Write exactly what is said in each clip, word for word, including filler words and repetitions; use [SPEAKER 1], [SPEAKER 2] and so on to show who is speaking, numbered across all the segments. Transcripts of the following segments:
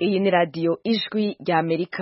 [SPEAKER 1] iyi ni radiyo ijwi rya Amerika.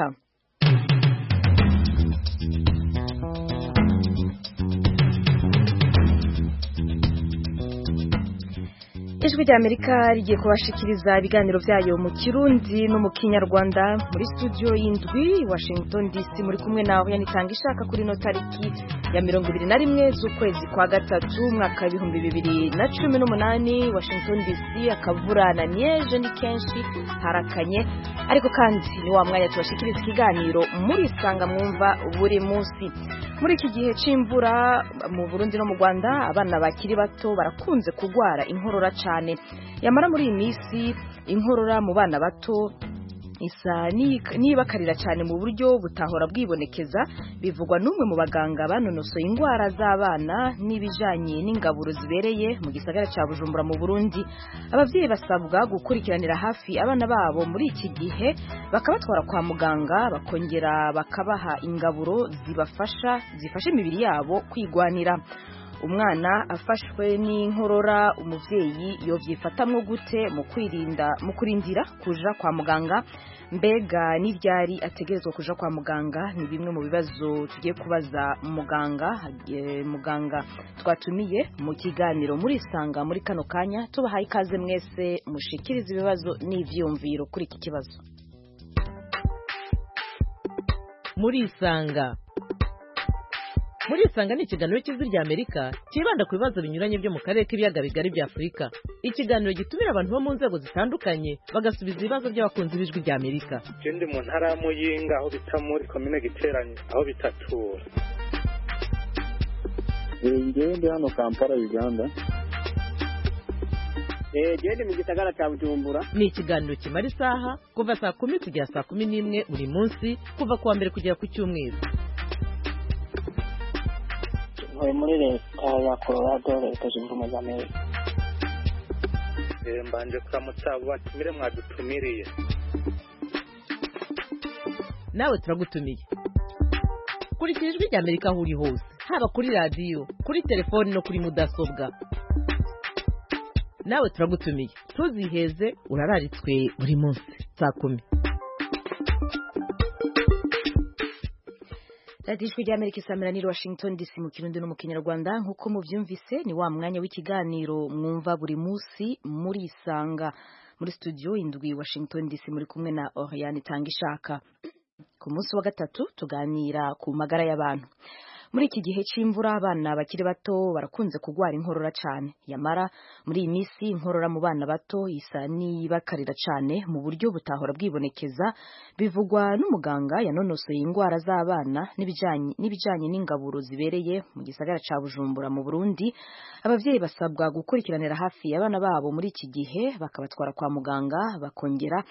[SPEAKER 1] Ijwi rya Amerika rigiye kubashikiriza ibiganiro byayo mu Kirundi no mu Kinyarwanda muri studio y'indwi Washington D C. Muri kumwe nawe yanitanga ishaka kuri no tariki ya mirongo ibiri na rimwe z'ukwezi kwa gatatu mwaka w'ibihumbi bibiri na cumi n'umunani. Washington D C akavura na neige ni kenshi harakanye, ariko kandi ni wa mwanya tubashikiriza ikiganiro muri sanga mwumva buri munsi. Muri iki gihe c'imvura mu Burundi no mu Rwanda abana bakiri bato barakunze kugwara inkorora cyane. Yamara muri iyi minsi inkorora mu bana bato isa nibakarira cyane mu buryo butahora bwibonekeza, bivugwa n'umwe mu baganga banonosoye indwara z'abana n'ibijanye n'ingaburo zibereye mu gisagara ca Bujumbura mu Burundi. Abavyeyi basabwa gukurikiranira hafi abana babo muri iki gihe, bakabatwara kwa muganga bakongera bakabaha ingaburo zibafasha zifasha imibiri yabo kwigwanira. Umwana afashwe n'inkorora umuvyeyi yovyifatamwo gute mu kwirinda mu kurindira kuja kwa muganga? Mbega n'iryari ategerezwa kuja kwa muganga? Ni bimwe mu bibazo tugiye kubaza muganga e, muganga twatumiye mu kiganiro muri sanga muri kano kanya. Tubahaye ikaze mwese mushikiriza ibibazo n'ivyumviro kuri iki kibazo.
[SPEAKER 2] Muri sanga Muri sanga ni ikiganiro cy'Ijwi rya Amerika kibanda ku bibazo binyuranye byo mu karere k'ibiyaga bigari bya Afurika. Ikiganiro gitumira abantu bo mu nzego zitandukanye bagasubiza ibibazo by'abakunzi b'Ijwi rya Amerika.
[SPEAKER 3] Ndi mu ntara ya Muyinga aho bita muri komine Giteranyi aho bitatura.
[SPEAKER 4] Ngewe ndi hano Kampala Uganda.
[SPEAKER 5] Eh gende mu gisagara cya Bujumbura.
[SPEAKER 2] Ni ikiganiro kimara isaha kuva saa kumi kugera saa kumi n'imwe buri munsi kuva kuwa mbere kugera ku cyumweru.
[SPEAKER 5] Muri leta ya Colorado leta zunze ubumwe za Amerika.
[SPEAKER 3] Eh mbanje kuramutsa batumire mwadutumiriye.
[SPEAKER 2] Nawe turagutumiye. Kurikira Ijwi rya Amerika aho uri hose, haba kuri radio, kuri telefone no kuri mudasobwa. Nawe turagutumiye. Tuziheze urararitswe buri munsi saa kumi.
[SPEAKER 1] Radio Ijwi rya Amerika isamira ni Washington D C mu Kirundi no mu Kinyarwanda. Nkuko muvyumvise ni wa mwanya w'ikiganiro mwumva buri munsi muri sanga muri studio indwi Washington D C. Muri kumwe na Oriane Tangishaka. Ku munsi wa gatatu tuganira ku magara y'abantu. Muri iki gihe c'imvura abana bakiri bato barakunze kugwara inkorora cyane. Yamara muri iyi minsi inkorora mu bana bato isa nibakarira cyane mu buryo butahora bwibonekeza, bivugwa n'umuganga yanonosoye indwara z'abana n'ibijanye n'ibijanye n'ingaburo zibereye mu gisagara ca Bujumbura mu Burundi. Abavyeyi basabwa gukurikiranira hafi abana babo muri iki gihe, bakabatwara kwa muganga bakongera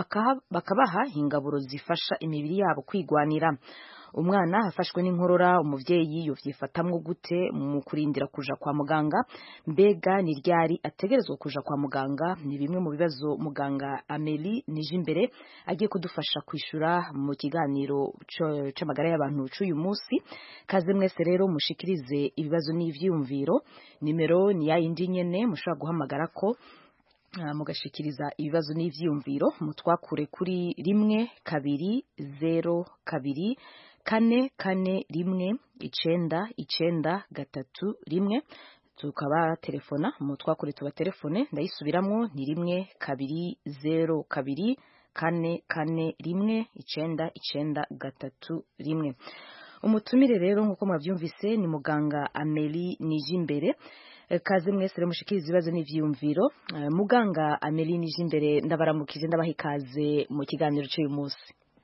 [SPEAKER 1] bakabaha ingaburo zifasha imibiri yabo kwigwanira. Umwana afashwe n'inkorora umuvyeyi yovyifatamwo gute mu kurindira kuja kwa muganga? Mbega ni ryari ategerezwa kuja kwa muganga? Ni bimwe mu bibazo muganga Amélie Nijimbere agiye kudufasha kwishura mu kiganiro c'amagara y'abantu c'uyu munsi. Kaze mwese rero mushikirize ibibazo n'ivyumviro. Nimero ni ya yindi nyene mushobora guhamagara ko mugashikiriza ibibazo n'ivyumviro. Mutwakure kuri rimwe kabiri zero kabiri kane kane rimwe icenda icenda gatatu rimwe. Tukaba telefona mutwakure tuba telefone, ndayisubiramwo ni rimwe kabiri zero kabiri kane kane rimwe icenda icenda gatatu rimwe. Umutumire rero nkuko mwavyumvise ni muganga Amélie Nijimbere. Kaze mwese rero mushikiriza ibibazo n'ivyumviro. Uh, muganga Amélie Nijimbere ndabaramukije ndabaha ikaze mu kiganiro cy'uyu munsi.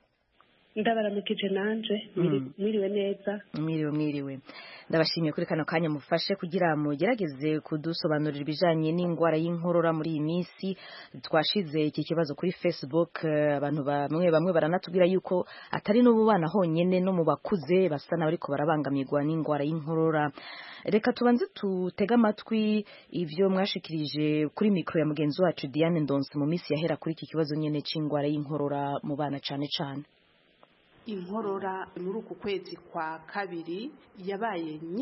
[SPEAKER 6] Ndabaramukije nanje mwiriwe neza.
[SPEAKER 1] Mwiriwe mwiriwe. Ndabashimiye kuri kano kanya mufashe kugira mugerageze kudusobanurira ibijanye n'ingwara y'inkorora muri iyi minsi. Twashize iki kibazo kuri Facebook, abantu bamwe bamwe baranatubwira yuko atari no mu bana honyene no mu bakuze basa n'abariko barabangamirwa n'ingwara y'inkorora. Reka tubanze tutega amatwi ivyo mwashikirije kuri mikro ya mugenzi wacu Diane Ndonse mu minsi yahera kuri iki kibazo nyene c'ingwara y'inkorora mu bana cane cane.
[SPEAKER 6] Inkorora muri uku kwezi kwa kabiri yabaye nyinshi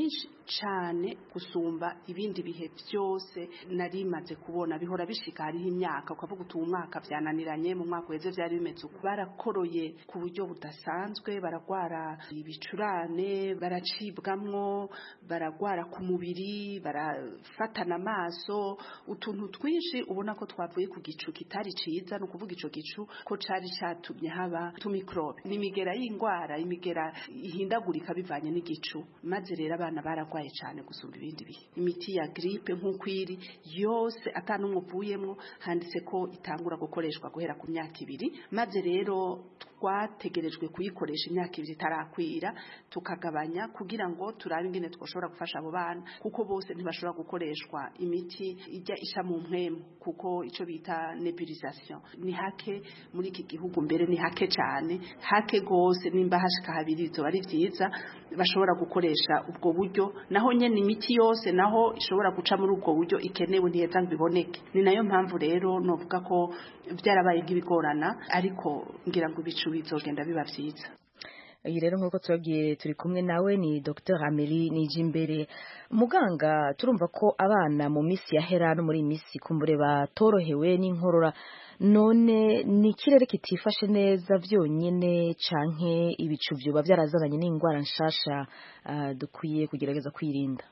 [SPEAKER 6] cyane gusumba ibindi bihe byose nari maze kubona. Bihora bishika hariho imyaka ukavuga uti umwaka byananiranye, mu mwaka weze byari bimeze uko. Barakoroye ku buryo budasanzwe, baragwara ibicurane, baracibwamwo, baragwara ku mubiri, barafatana amaso, utuntu twinshi ubona ko twavuye ku gicu kitari ciza. No kuvuga ico gicu ko cari catumye haba tumikrobe, n'imigera y'ingwara, imigera ihindagurika bivanye n'igicu. Maze rero abana baragwaye cyane gusumba ibindi bihe. Imiti ya gripe nk'ukwiri yose atanumwe uvuyemwo, handitse ko itangura gukoreshwa guhera ku myaka ibiri. Maze rero twategerejwe kuyikoresha imyaka ibiri itarakwira, tukagabanya kugira ngo turabe ingene twoshobora gufasha abo bana, kuko bose ntibashobora gukoreshwa imiti ijya isha mu mpwemu, kuko ico bita nebulization ni hake muri iki gihugu, mbere ni hake cyane, hake gose. Nimba hashika habiri zo ari vyiza bashobora gukoresha ubwo buryo, naho nyene imiti yose naho ishobora guca muri ubwo buryo ikenewe ntiyeza biboneke. Ni nayo mpamvu rero novuga ko byarabaye nk'ibigorana, ariko ngira ngo ibicu bizogenda biba vyiza.
[SPEAKER 1] Iyi rero nk'uko tubabwiye turi kumwe nawe ni Docteur Amélie Nijimbere. Muganga, turumva ko abana mu misi yahera no muri iyi misi kumbure batorohewe n'inkorora, none ni ikirere kitifashe neza vyonyene canke ibicu vyoba vyarazananye n'ingwara nshasha uh, dukwiye kugerageza kwirinda?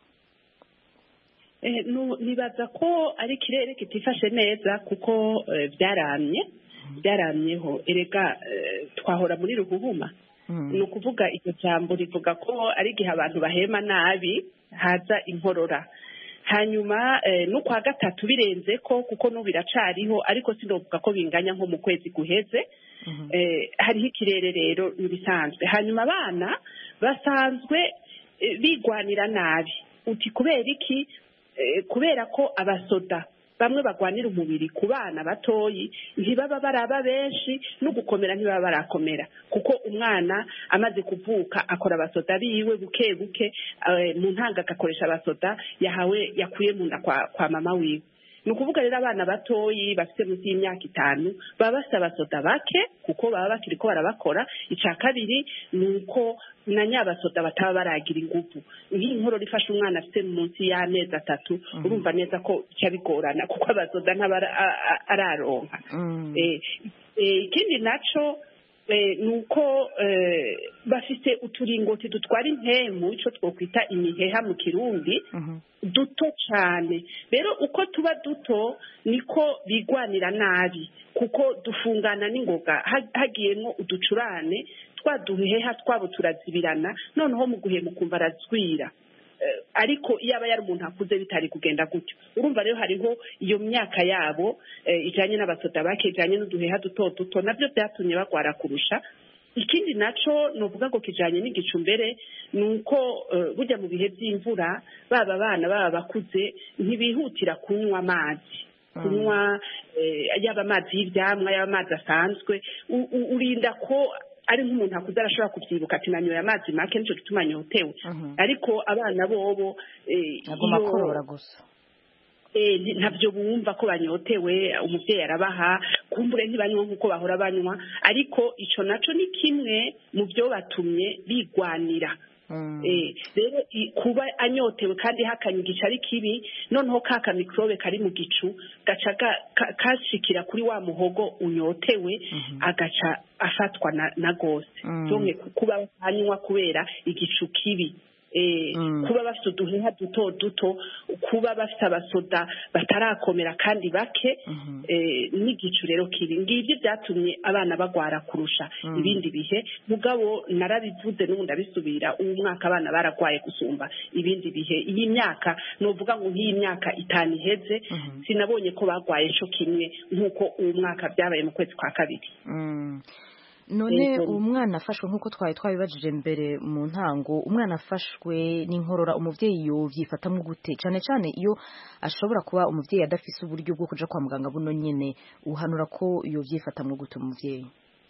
[SPEAKER 6] Eh, no, nibaza ko ari ikirere kitifashe neza kuko byaramye uh, byaramyeho erega uh, twahora muri ruhubuma. Mm. Ni ukuvuga iryo jambo rivuga ko ari igihe abantu bahema nabi haza inkorora. Hanyuma eh, no kwa gatatu birenze ko kuko no biracariho, ariko sinovuga ko binganya nko mu kwezi guheze. Mm -hmm. eh, hariho ikirere rero nibisanzwe. Hanyuma abana basanzwe eh, bigwanira nabi. Uti kubera iki? Eh, kubera ko abasoda bamwe bagwanira umubiri ku bana batoyi ntibaba baraba benshi, no gukomera ntibaba barakomera, kuko umwana amaze kuvuka akora abasoda biwe buke buke. Uh, mu ntanga agakoresha abasoda yahawe yakuye mu nda kwa, kwa mama wiwe. Ni ukuvuga rero abana batoyi bafite munsi y'imyaka itanu baba basa abasoda bake, kuko baba bakiri ko barabakora. Icya kabiri ni uko na nyabasoda bataba baragira ingufu. Nk'inkorora ifasha umwana afite munsi y'amezi atatu, mm -hmm. urumva neza ko cyabigorana kuko abasoda ntabara araronka. Mm. Eh, eh, ikindi naco eh, nuko eh, bafite uturingoti dutwara impemu, ico twokwita imiheha mu Kirundi. Mm -hmm. duto cyane. Rero uko tuba duto niko bigwanira nabi, kuko dufungana n'ingoga, hagiyemo uducurane twaduheha twabo turazibirana, noneho mu guhema ukumva arazwira. Uh, ariko iyo aba yari umuntu akuze bitari kugenda gutyo. Urumva rero hariho iyo myaka yabo uh, ijanye n'abasoda bake, ijanye n'uduheha duto duto, navyo byatumye bagwara kurusha. Ikindi naco novuga ngo kijanye n'igicu mbere nuko uh, burya mu bihe by'imvura baba abana baba bakuze ntibihutira kunywa amazi. Mm. Kunywa uh, yaba amazi y'ivyamwa yaba amazi asanzwe, urinda ko ari nk'umuntu akuze arashobora kuvyibuka ati nanyoye amazi make nico gituma nyotewe. Mm -hmm. Ariko abana bobo eh,
[SPEAKER 1] agomba korora gusa
[SPEAKER 6] eh ntabyo bumva ko banyotewe, umuvyeyi arabaha, kumbure ntibanywa nkuko bahora banywa, ariko ico naco ni kimwe mu byo batumye bigwanira. Mm. Eh rero kuba anyotewe kandi hakanye igice ari kibi, noneho kaka microbe kari mu gicu gaca kashikira kuri wa muhogo unyotewe. Mm -hmm. agaca afatwa na, na gose. Mm. Zonke kuba anywa kubera igicu kibi. Eh, mm. kuba bafite uduheha duto duto, kuba bafite abasoda batarakomera kandi bake. Mm -hmm. eh, n'igicu rero kibi ngivyo byatumye abana bagwara kurusha. Mm. ibindi bihe. Mugabo narabivuze n'ubundi abisubira, uwo mwaka abana baragwaye gusumba ibindi bihe. Iyi myaka novuga ngo nk'iyi myaka itanu iheze. Mm -hmm. sinabonye ko bagwaye cyo kimwe nkuko uwo mwaka byabaye mu kwezi kwa kabiri.
[SPEAKER 1] Mm. None umwana afashwe nkuko twaye twabibajije mbere mu ntango, umwana afashwe n'inkorora umuvyeyi yovyifatamwe gute, cyane cyane iyo ashobora kuba umuvyeyi adafise uburyo bwo kuja kwa muganga buno nyene, uhanura ko yovyifatamwe gute umuvyeyi?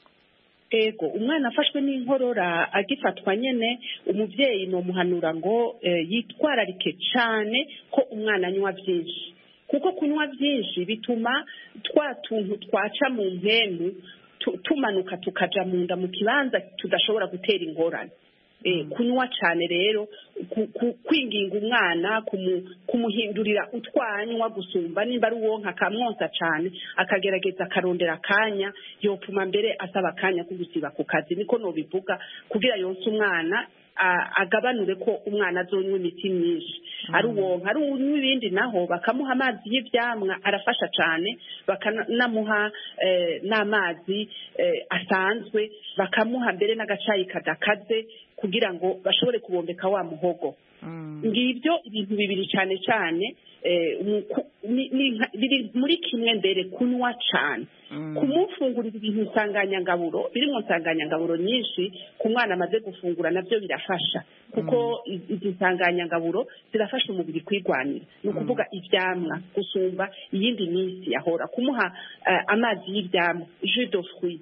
[SPEAKER 6] Ego, umwana afashwe n'inkorora agifatwa nyene, umuvyeyi no muhanura ngo e, yitwararike cyane ko umwana anywa byinshi, kuko kunywa byinshi bituma twa tuntu twaca mu mpemu tumanuka tukaja mu nda mu kibanza tudashobora gutera ingorane. kunywa cyane rero kwinginga umwana kumuhindurira utwanywa gusumba nimba ari uwonka akamwonsa cyane akagerageza akarondera akanya yopfuma mbere asaba akanya ko gusiba ku kazi niko nobivuga kugira yonse umwana agabanure ko umwana azonywa imiti myinshi ari uwonka ari unywa ibindi naho bakamuha amazi y'ivyamwa arafasha cyane bakanamuha n'amazi asanzwe bakamuha mbere n'agacayi kadakaze kugira ngo bashobore kubombeka wa muhogo ngibyo ibintu bibiri cyane cyane biri muri kimwe mbere kunywa cyane kumufungurira ibintu nsanganyangaburo birimo nsanganyangaburo nyinshi ku mwana amaze gufungura nabyo birafasha kuko izi nsanganyangaburo zirafasha umubiri kwigwanira ni ukuvuga ivyamwa gusumba iyindi minsi yahora kumuha amazi y'ivyamwa jus de fruit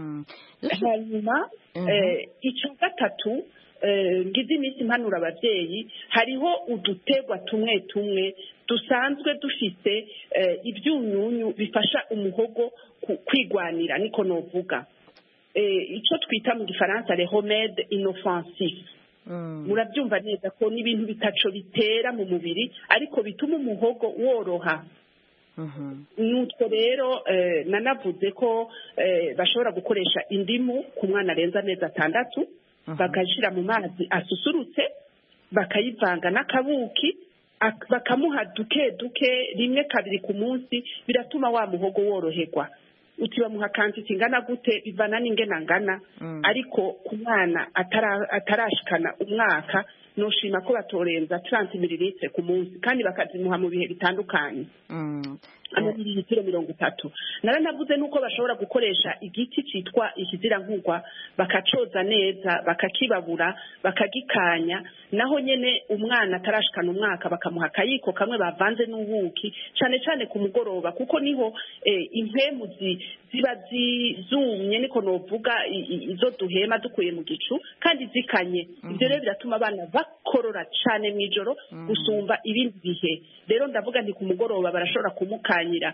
[SPEAKER 6] hanyuma icya gatatu ngize iminsi impanura ababyeyi hariho udutegwa tumwe tumwe dusanzwe dufite ibyunyunyu bifasha umuhogo kwigwanira niko novuga icyo twita mu gifaransa les remèdes inoffensifs murabyumva neza ko n'ibintu bitaco bitera mu mubiri ariko bituma umuhogo woroha nutwo rero nanavuze ko bashobora gukoresha indimu ku mwana arenza amezi atandatu bakashyira mu mazi asusurutse bakayivanga n'akabuki bakamuha duke duke rimwe kabiri ku munsi biratuma wa muhogo woroherwa uti bamuha kantiti ingana gute bivana n'ingena ngana ariko ku mwana atarashikana umwaka noshima ko batorenza trente mililitre ku munsi kandi bakazimuha mu bihe bitandukanye amamililitiro mirongo itatu naranavuze nuko bashobora gukoresha igiti citwa ikizirankugwa bakacoza neza bakakibabura bakagikanya naho nyene umwana atarashikana umwaka bakamuha akayiko kamwe bavanze n'ubuki cane cane ku mugoroba kuko niho impemu ziba zumye niko novuga izo duhema dukuye mu gicu kandi zikanye ivyo rero biratuma abana bakorora cane mw'ijoro gusumba ibindi bihe rero ndavuga nti ku mugoroba barashobora kumukanyira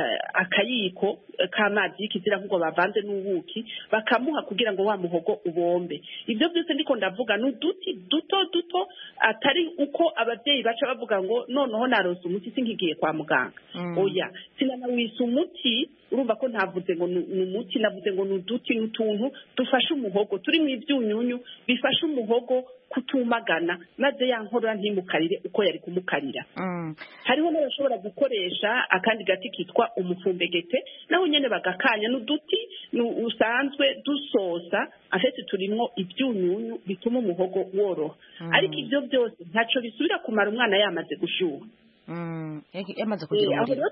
[SPEAKER 6] akayiko k'amazi y'ikizira nk'uko bavanze n'ubuki bakamuha kugira ngo wa muhogo ubombe ibyo byose ndiko ndavuga n'uduti duto duto atari uko ababyeyi baca bavuga ngo noneho narose umuti sinkigiye kwa muganga oya sinanawisa umuti urumva ko ntavuze ngo ni umuti navuze ngo ni uduti n'utuntu dufasha umuhogo turi mu ibyunyunyu bifasha umuhogo kutumagana maze ya nkorora ntimukarire uko yari kumukarira hariho n'abashobora gukoresha akandi gati kitwa umufumbegete naho nyene bagakanya n'uduti usanzwe dusosa afite turimwo ibyunyunyu bituma umuhogo woroha ariko ibyo byose ntaco bisubira kumara umwana yamaze gushuha
[SPEAKER 1] yamaze kugira umuriro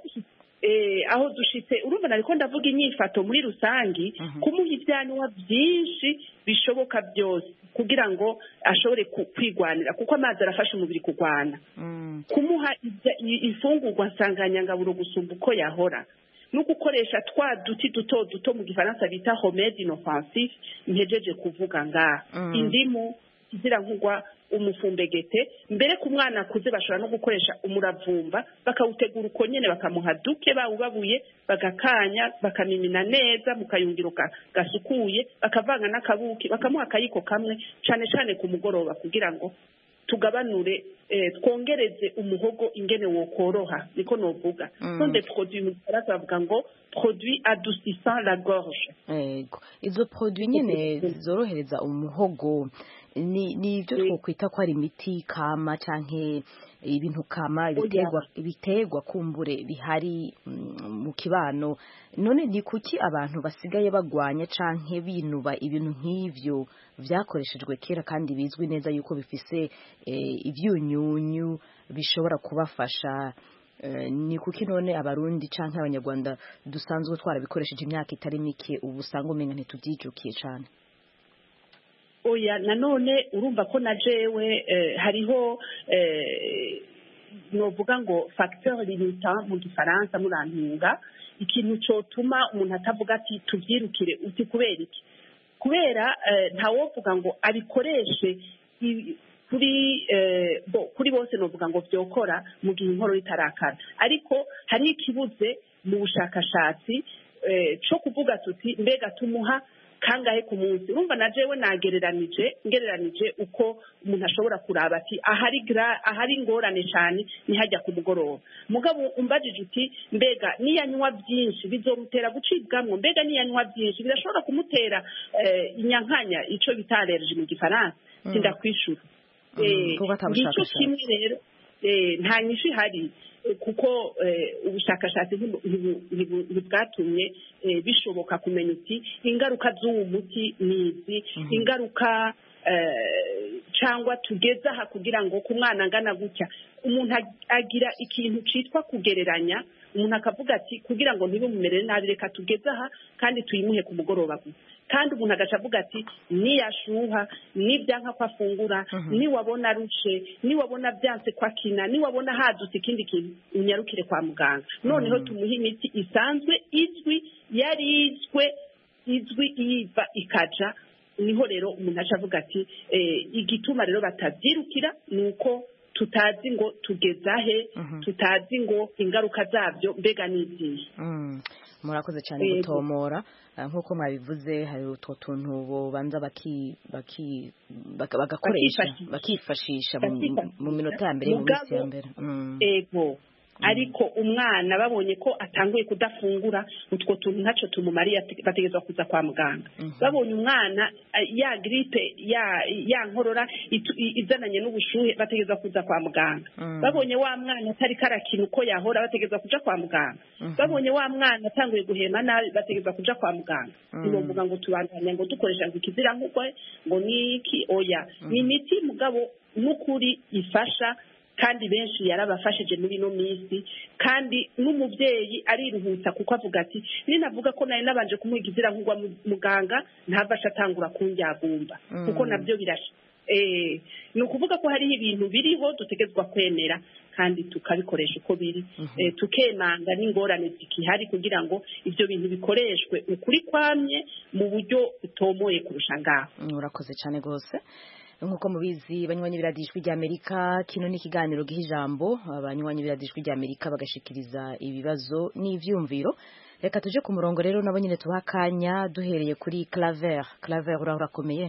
[SPEAKER 6] aho dushitse urumva nariko ndavuga inyifato muri rusangi kumuha ivyanywa byinshi bishoboka byose kugira ngo ashobore kwigwanira kuko amazi arafasha umubiri kugwana kumuha ifungurwa nsanganyangaburo gusumba uko yahora no gukoresha twa duti duto duto mu gifaransa bita remèdes inoffensifs ntejeje kuvuga ngaha indimu kizira nkugwa umufumbegete mbere ku mwana akuze bashobora no gukoresha umuravumba bakawutegura uko nyene bakamuha duke bawubabuye bagakanya bakamimina neza mu kayungiro gasukuye bakavanga n'akabuki bakamuha akayiko kamwe cane cane ku mugoroba kugira ngo tugabanure twongereze umuhogo ingene wokoroha niko novuga sont des produits mu gifaransa bavuga ngo produits adoucissant la gorge
[SPEAKER 1] yego izo produits nyene zorohereza umuhogo ni ni ibyo twokwita ko ari imiti kama canke ibintu kama ibiterwa ibiterwa kumbure bihari mu kibano none ni kuki abantu basigaye bagwanya canke binuba ibintu nk'ivyo vyakoreshejwe kera kandi bizwi neza yuko bifise ivyunyunyu bishobora kubafasha ni kuki none abarundi canke abanyarwanda dusanzwe twarabikoresheje imyaka itari mike ubu usanga umenga ntituvyijukiye cane
[SPEAKER 6] oya nanone urumva ko na jewe hariho novuga ngo facteur limitant mu gifaransa murantunga ikintu cotuma umuntu atavuga ati tuvyirukire uti kubera iki kubera ntawovuga ngo abikoreshe kuri bo kuri bose novuga ngo vyokora mu gihe inkoro itarakara ariko hari ikibuze mu bushakashatsi co kuvuga tuti mbega tumuha kangahe ku munsi urumva na jewe nagereranije ngereranije uko umuntu ashobora kuraba ati ahari ahari ingorane cyane nihajya ku mugoroba mugabo umbajije uti mbega niyanywa byinshi bizomutera gucibwamwo mbega niyanywa byinshi birashobora kumutera inyankanya ico bita allergie mu gifaransa sindakwishura nicyo kimwe rero nta nyinshi ihari kuko ubushakashatsi ntibwatumye bishoboka kumenya uti ingaruka z'uwo muti ni izi ingaruka cyangwa tugeze aha kugira ngo ku mwana angana gutya umuntu agira ikintu cyitwa kugereranya umuntu akavuga ati kugira ngo ntibimumere nabi reka tugeze aha kandi tuyimuhe ku mugoroba gusa kandi umuntu agaca avuga ati niyashuha nibyanka ko afungura niwabona arushe niwabona byanse ko akina niwabona hadutse ikindi kintu unyarukire kwa muganga noneho tumuhe imiti isanzwe izwi yarizwe izwi iyiva ikaja niho rero umuntu aca avuga ati igituma rero batabyirukira ni uko tutazi ngo tugezahe tutazi ngo ingaruka zabyo mbega n'izihe
[SPEAKER 1] murakoze cyane gutomora nk'uko mwabivuze hari utwo tuntu bobanza bagakoresha bakifashisha mu minota ya mbere mu minsi ya mbere
[SPEAKER 6] ego ariko umwana babonye ko atanguye kudafungura utwo tuntu ntacyo tumumariye bategerezwa kuza kwa muganga babonye umwana ya gripe ya nkorora izananye n'ubushuhe bategerezwa kuza kwa muganga babonye wa mwana atari karakina uko yahora bategerezwa kuja kwa muganga babonye wa mwana atanguye guhema nabi bategerezwa kuja kwa muganga nibo mvuga ngo tubandanya ngo dukoresha ngo ikizira nk'uko ngo niki oya ni imiti mugabo n'ukuri ifasha kandi benshi yarabafashije muri no minsi kandi n'umubyeyi ariruhutsa kuko avuga ati ninavuga ko naye nabanje kumwigizira nk'ugwa muganga ntavasha atangura kunjyagumba kuko nabyo birasha eh ni ukuvuga ko hariho ibintu biriho dutegezwa kwemera kandi tukabikoresha uko biri tukemanga n'ingorane zikihari kugira ngo ibyo bintu bikoreshwe ukuri kwamye mu buryo butomoye kurusha ngaho
[SPEAKER 1] urakoze cyane rwose nk'uko mubizi banywanyi biradijwe ry'Amerika kino ni kiganiro giha ijambo abanywanyi biradijwe ry'Amerika bagashikiriza ibibazo n'ivyumviro reka tuje ku murongo rero nabo nyine tuhakanya duhereye kuri Claver Claver urakomeye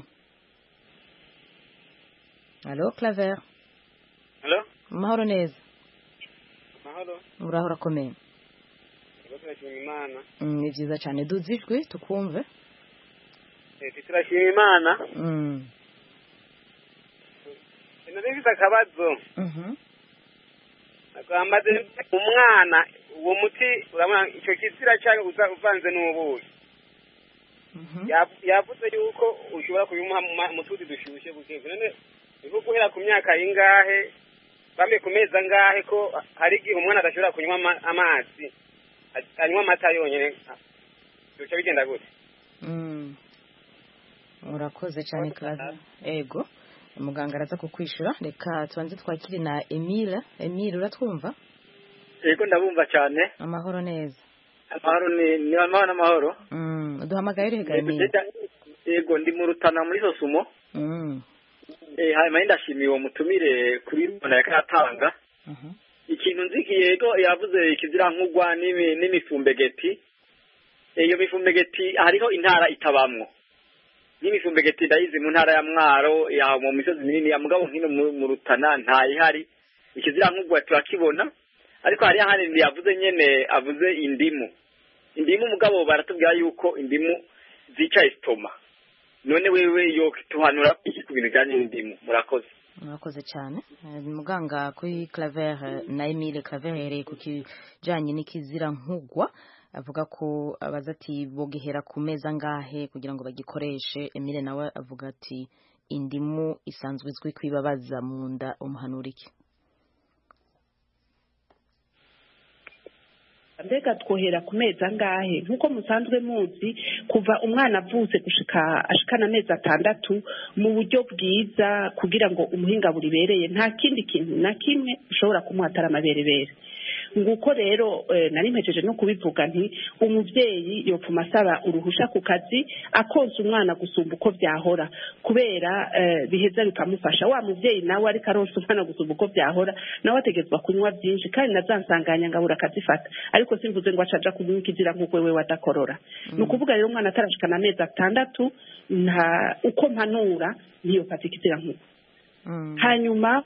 [SPEAKER 1] Allo Claver
[SPEAKER 7] Allo
[SPEAKER 1] Mahoro neza
[SPEAKER 7] Mahoro
[SPEAKER 1] Urahora komeye
[SPEAKER 7] Turashima Imana
[SPEAKER 1] ni byiza cyane duzijwe tukumve
[SPEAKER 7] Eh turashima Imana
[SPEAKER 1] Mm
[SPEAKER 7] Nabifite akabazo
[SPEAKER 1] Mhm
[SPEAKER 7] Agambaze umwana uwo muti urabona icyo kizira cyane uvanze n'ubuyi Mhm yavuze yuko ushobora kubimuha mu tuzi dushyushye buke none niho guhera ku myaka ingahe bambe kumeza ngahe ko hari igihe umwana adashobora kunywa amazi anywa amata yonyine cyo bigenda gute
[SPEAKER 1] Mm Urakoze cyane kaza ego muganga araza kukwishura reka tubanze twakire na Emile Emile uratwumva
[SPEAKER 8] Ego ndabumva cyane
[SPEAKER 1] amahoro neza
[SPEAKER 8] amahoro ni ni amahoro amahoro
[SPEAKER 1] mm duhamagaye rega Emile
[SPEAKER 8] Ego ndi mu Rutana muri Sosumo
[SPEAKER 1] mm
[SPEAKER 8] eh hanyuma ndashimiye uwo mutumire kuri Rwanda yakatanga mhm ikintu nzikiye ego yavuze ikizira nkugwa n'imi n'imifumbegeti iyo mifumbegeti hariho intara itabamwo n'imifumbegeti ndayizi mu ntara ya Mwaro ya mu misozi minini ya mugabo nkino mu Rutana nta ihari ikizira nkugwa turakibona ariko hari ahandi yavuze nyene avuze indimu indimu mugabo baratubwira yuko indimu zica estoma none wewe yo tuhanura ku bintu cyane indimu murakoze
[SPEAKER 1] murakoze cyane muganga kuri Claver na Emile Claver yere ku kijanye n'ikizira nkugwa avuga ko abaza ati bogehera ku meza ngahe kugira ngo bagikoreshe Emile nawe avuga ati indimu isanzwe izwi kwibabaza mu nda umuhanurike
[SPEAKER 6] mbega twohera ku mezi angahe nk'uko musanzwe muzi kuva umwana avutse gushika ashikana amezi atandatu mu buryo bwiza kugira ngo umuhinga buribereye nta kindi kintu na kimwe ushobora kumuha atari amaberebere nguko rero nari mpejeje no kubivuga nti umubyeyi yopfuma asaba uruhusha ku kazi akonsa umwana gusumba uko byahora kubera biheza bikamufasha wa mubyeyi nawe ariko aronsa umwana gusumba uko byahora nawe ategetswe kunywa byinshi kandi nazansanganya ngabura akazifata ariko simvuze ngo acaja kunywa ikizira nk'uko wewe wadakorora ni ukuvuga rero umwana atarashikana amezi atandatu nta uko mpanura ntiyofata ikizira nk'uko hanyuma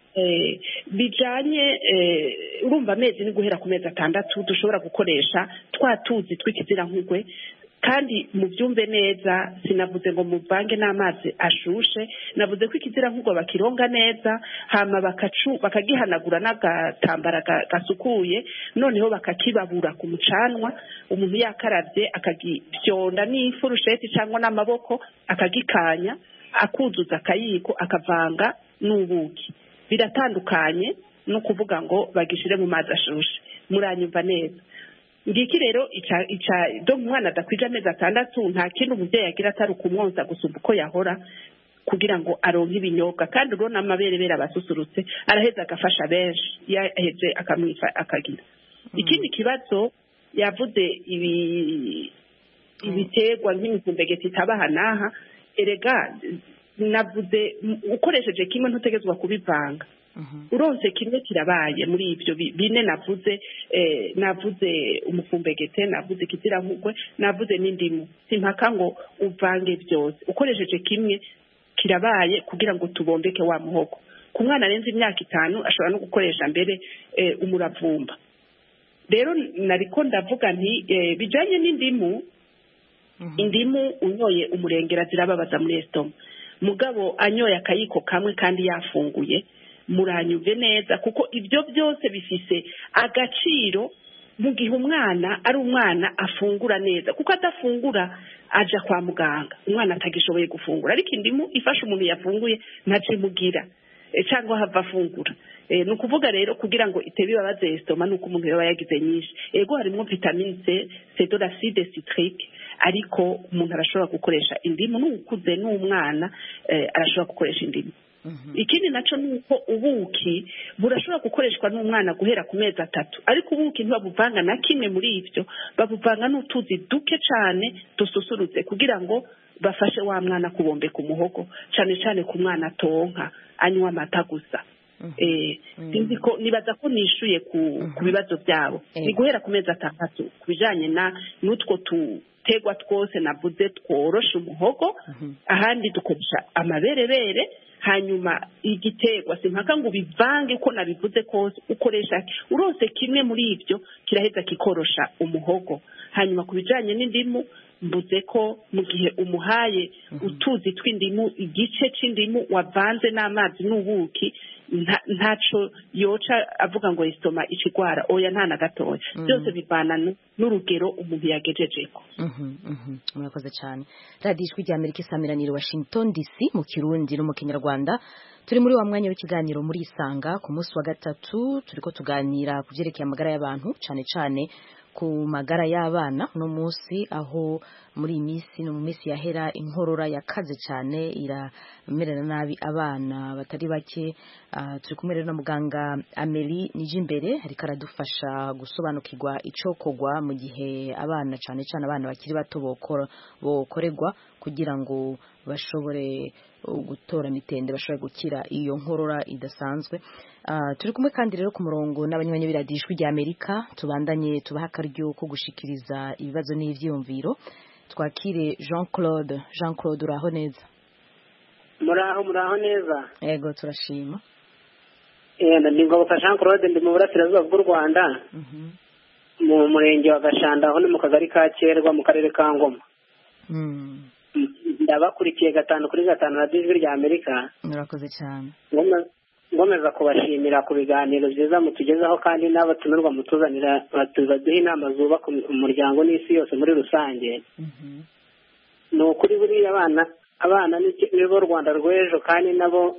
[SPEAKER 6] bijanye urumva amezi ni guhera ku mezi atandatu dushobora gukoresha twa tuzi tw'ikizira nk'ugwe kandi mu byumve neza sinavuze ngo muvange n'amazi ashushe navuze ko ikizira nk'ugwe bakironga neza hama bakacu bakagihanagura n'agatambara gasukuye noneho bakakibabura ku mucanwa umuntu yakaravye akagivyonda n'ifurusheti cyangwa n'amaboko akagikanya akuzuza akayiko akavanga n'ubuki biratandukanye no kuvuga ngo bagishire mu mazi ashushe muranyumva neza ngiki rero ica ica do mwana adakwija amezi atandatu nta kintu umuvyeyi agira atari ukumwonsa gusumba uko yahora kugira ngo aronke ibinyobwa kandi urona amaberebera abasusurutse araheza agafasha benshi yaheje akamwifa akagira ikindi kibazo yavuze ibi ibiterwa nk'imifumbegeti itabaha naha erega navuze ukoresheje kimwe ntutegezwa kubivanga uronse kimwe kirabaye muri ibyo bine navuze navuze umufumbegete navuze ikizirankugwe navuze n'indimu simpaka ngo uvange byose ukoresheje kimwe kirabaye kugira ngo tubombeke wa muhogo ku mwana arenze imyaka itanu ashobora no gukoresha mbere umuravumba rero nariko ndavuga nti bijanye n'indimu indimu unyoye umurengera zirababaza muri esitoma mugabo anyoye akayiko kamwe kandi yafunguye muranyuve neza kuko ibyo byose bifise agaciro mu gihe umwana ari umwana afungura neza kuko adafungura aja kwa muganga umwana atagishoboye gufungura ariko indimu ifasha umuntu yafunguye ntacimugira cyangwa hava afungura ni ukuvuga rero kugira ngo itebe ibabaze esitoma nuko umuntu yaba yagize nyinshi ego harimo vitamine C c'est de l'acide citrique ariko umuntu arashobora gukoresha indimu n'ukuze n'umwana arashobora gukoresha indimu ikindi naco nuko ubuki burashobora gukoreshwa n'umwana guhera ku mezi atatu ariko ubuki ntibabuvanga na kimwe muri ivyo babuvanga n'utuzi duke cane dususurutse kugira ngo bafashe wa mwana kubombeka umuhogo cane cane ku mwana atonka anywa amata gusa eh sinzi ko nibaza ko nishuye ku bibazo byabo ni guhera ku mezi atandatu kubijanye na n'utwo tu tegwa twose navuze tworosha umuhogo ahandi dukoresha amaberebere hanyuma igitegwa simpaka ngo bivange ko nabivuze kose ukoresha urose kimwe muri ivyo kiraheza kikorosha umuhogo hanyuma kubijanye n'indimu mbuze ko mu gihe umuhaye utuzi tw'indimu igice c'indimu wavanze n'amazi n'ubuki ntaco yoca avuga ngo istoma ikigwara oya nta na gatoya byose bivana n'urugero umuntu yagejejeko
[SPEAKER 1] murakoze cyane radiyo ijwi rya amerika isamiraniro Washington D C mu kirundi no mu kinyarwanda turi muri wa mwanya w'ikiganiro muri isanga ku munsi wa gatatu turiko tuganira ku byerekeye amagara y'abantu cyane cyane ku magara y'abana no munsi aho muri imisi no mu minsi yahera inkorora yakaze cyane iramerera nabi abana batari bake uh, turi kumwe rero na muganga Amélie Nijimbere ariko aradufasha gusobanukirwa icokogwa mu gihe abana cyane cyane abana bakiri bato bokora bokoregwa kugira ngo bashobore gutora mitende bashobora gukira iyo nkorora idasanzwe uh, turi kumwe kandi rero ku murongo n'abanywanyi biradishwe rya Amerika tubandanye tubaha akaryo ko gushikiriza ibibazo n'ivyumviro twakire Jean Claude Jean Claude uraho neza
[SPEAKER 9] muraho muraho neza
[SPEAKER 1] yego turashima
[SPEAKER 9] eh ndingoboka Jean Claude ndi mu burasirazuba bw'u Rwanda mhm mu murenge wa Gashanda aho ni mu kagari ka Cyerwa mu karere ka Ngoma mhm ndabakurikiye gatanu kuri gatanu na ijwi rya Amerika
[SPEAKER 1] murakoze cyane
[SPEAKER 9] ngomeza kubashimira ku biganiro byiza mutugezaho kandi n'abatumirwa mutuzanira batuzaduha inama zubaka umuryango n'isi yose muri rusange ni ukuri buriya abana abana nibo Rwanda rw'ejo kandi nabo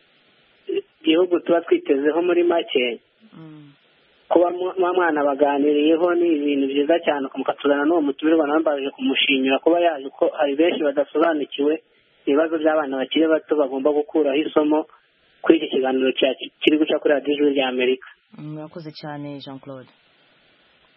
[SPEAKER 9] igihugu tuba twitezeho muri make kuba mwana baganiriyeho ni ibintu byiza cyane mukatuzana n'uwo mutumirwa nambaje kumushimira kuba yaje ko hari benshi badasobanukiwe ibibazo by'abana bakiri bato bagomba gukuraho isomo kuri iki kiganiro kiri guca kuri radiyo ijwi rya Amerika
[SPEAKER 1] murakoze cyane Jean Claude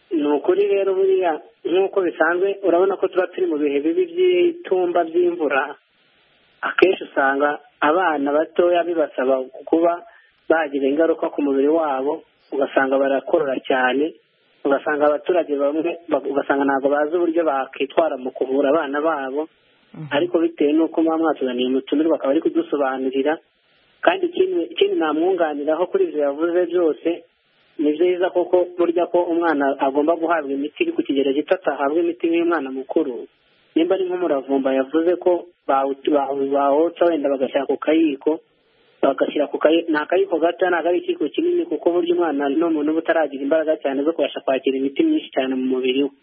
[SPEAKER 9] ni ukuri rero buriya nk'uko bisanzwe urabona ko tuba turi mu bihe bibi by'itumba by'imvura, akenshi usanga abana batoya bibasaba kuba bagira ingaruka ku mubiri wabo, ugasanga barakorora cyane, ugasanga abaturage bamwe ugasanga ntabwo bazi uburyo bakitwara mu kuvura abana babo, ariko bitewe n'uko muba mwatuzaniye umutumirwa akaba ari kudusobanurira. Kandi ikindi namwunganiraho kuri ibyo yavuze byose, ni byiza koko burya ko umwana agomba guhabwa imiti iri ku kigero gito, atahabwa imiti nk'umwana mukuru. Nimba ari nk'umuravumba yavuze ko bawotsa wenda bagashyira ku kayiko, bagashyira ku kayiko, ni akayiko gato ntabwo ari ikiyiko kinini, kuko burya umwana ni umuntu uba utaragira imbaraga cyane zo kubasha kwakira imiti myinshi cyane mu mubiri we.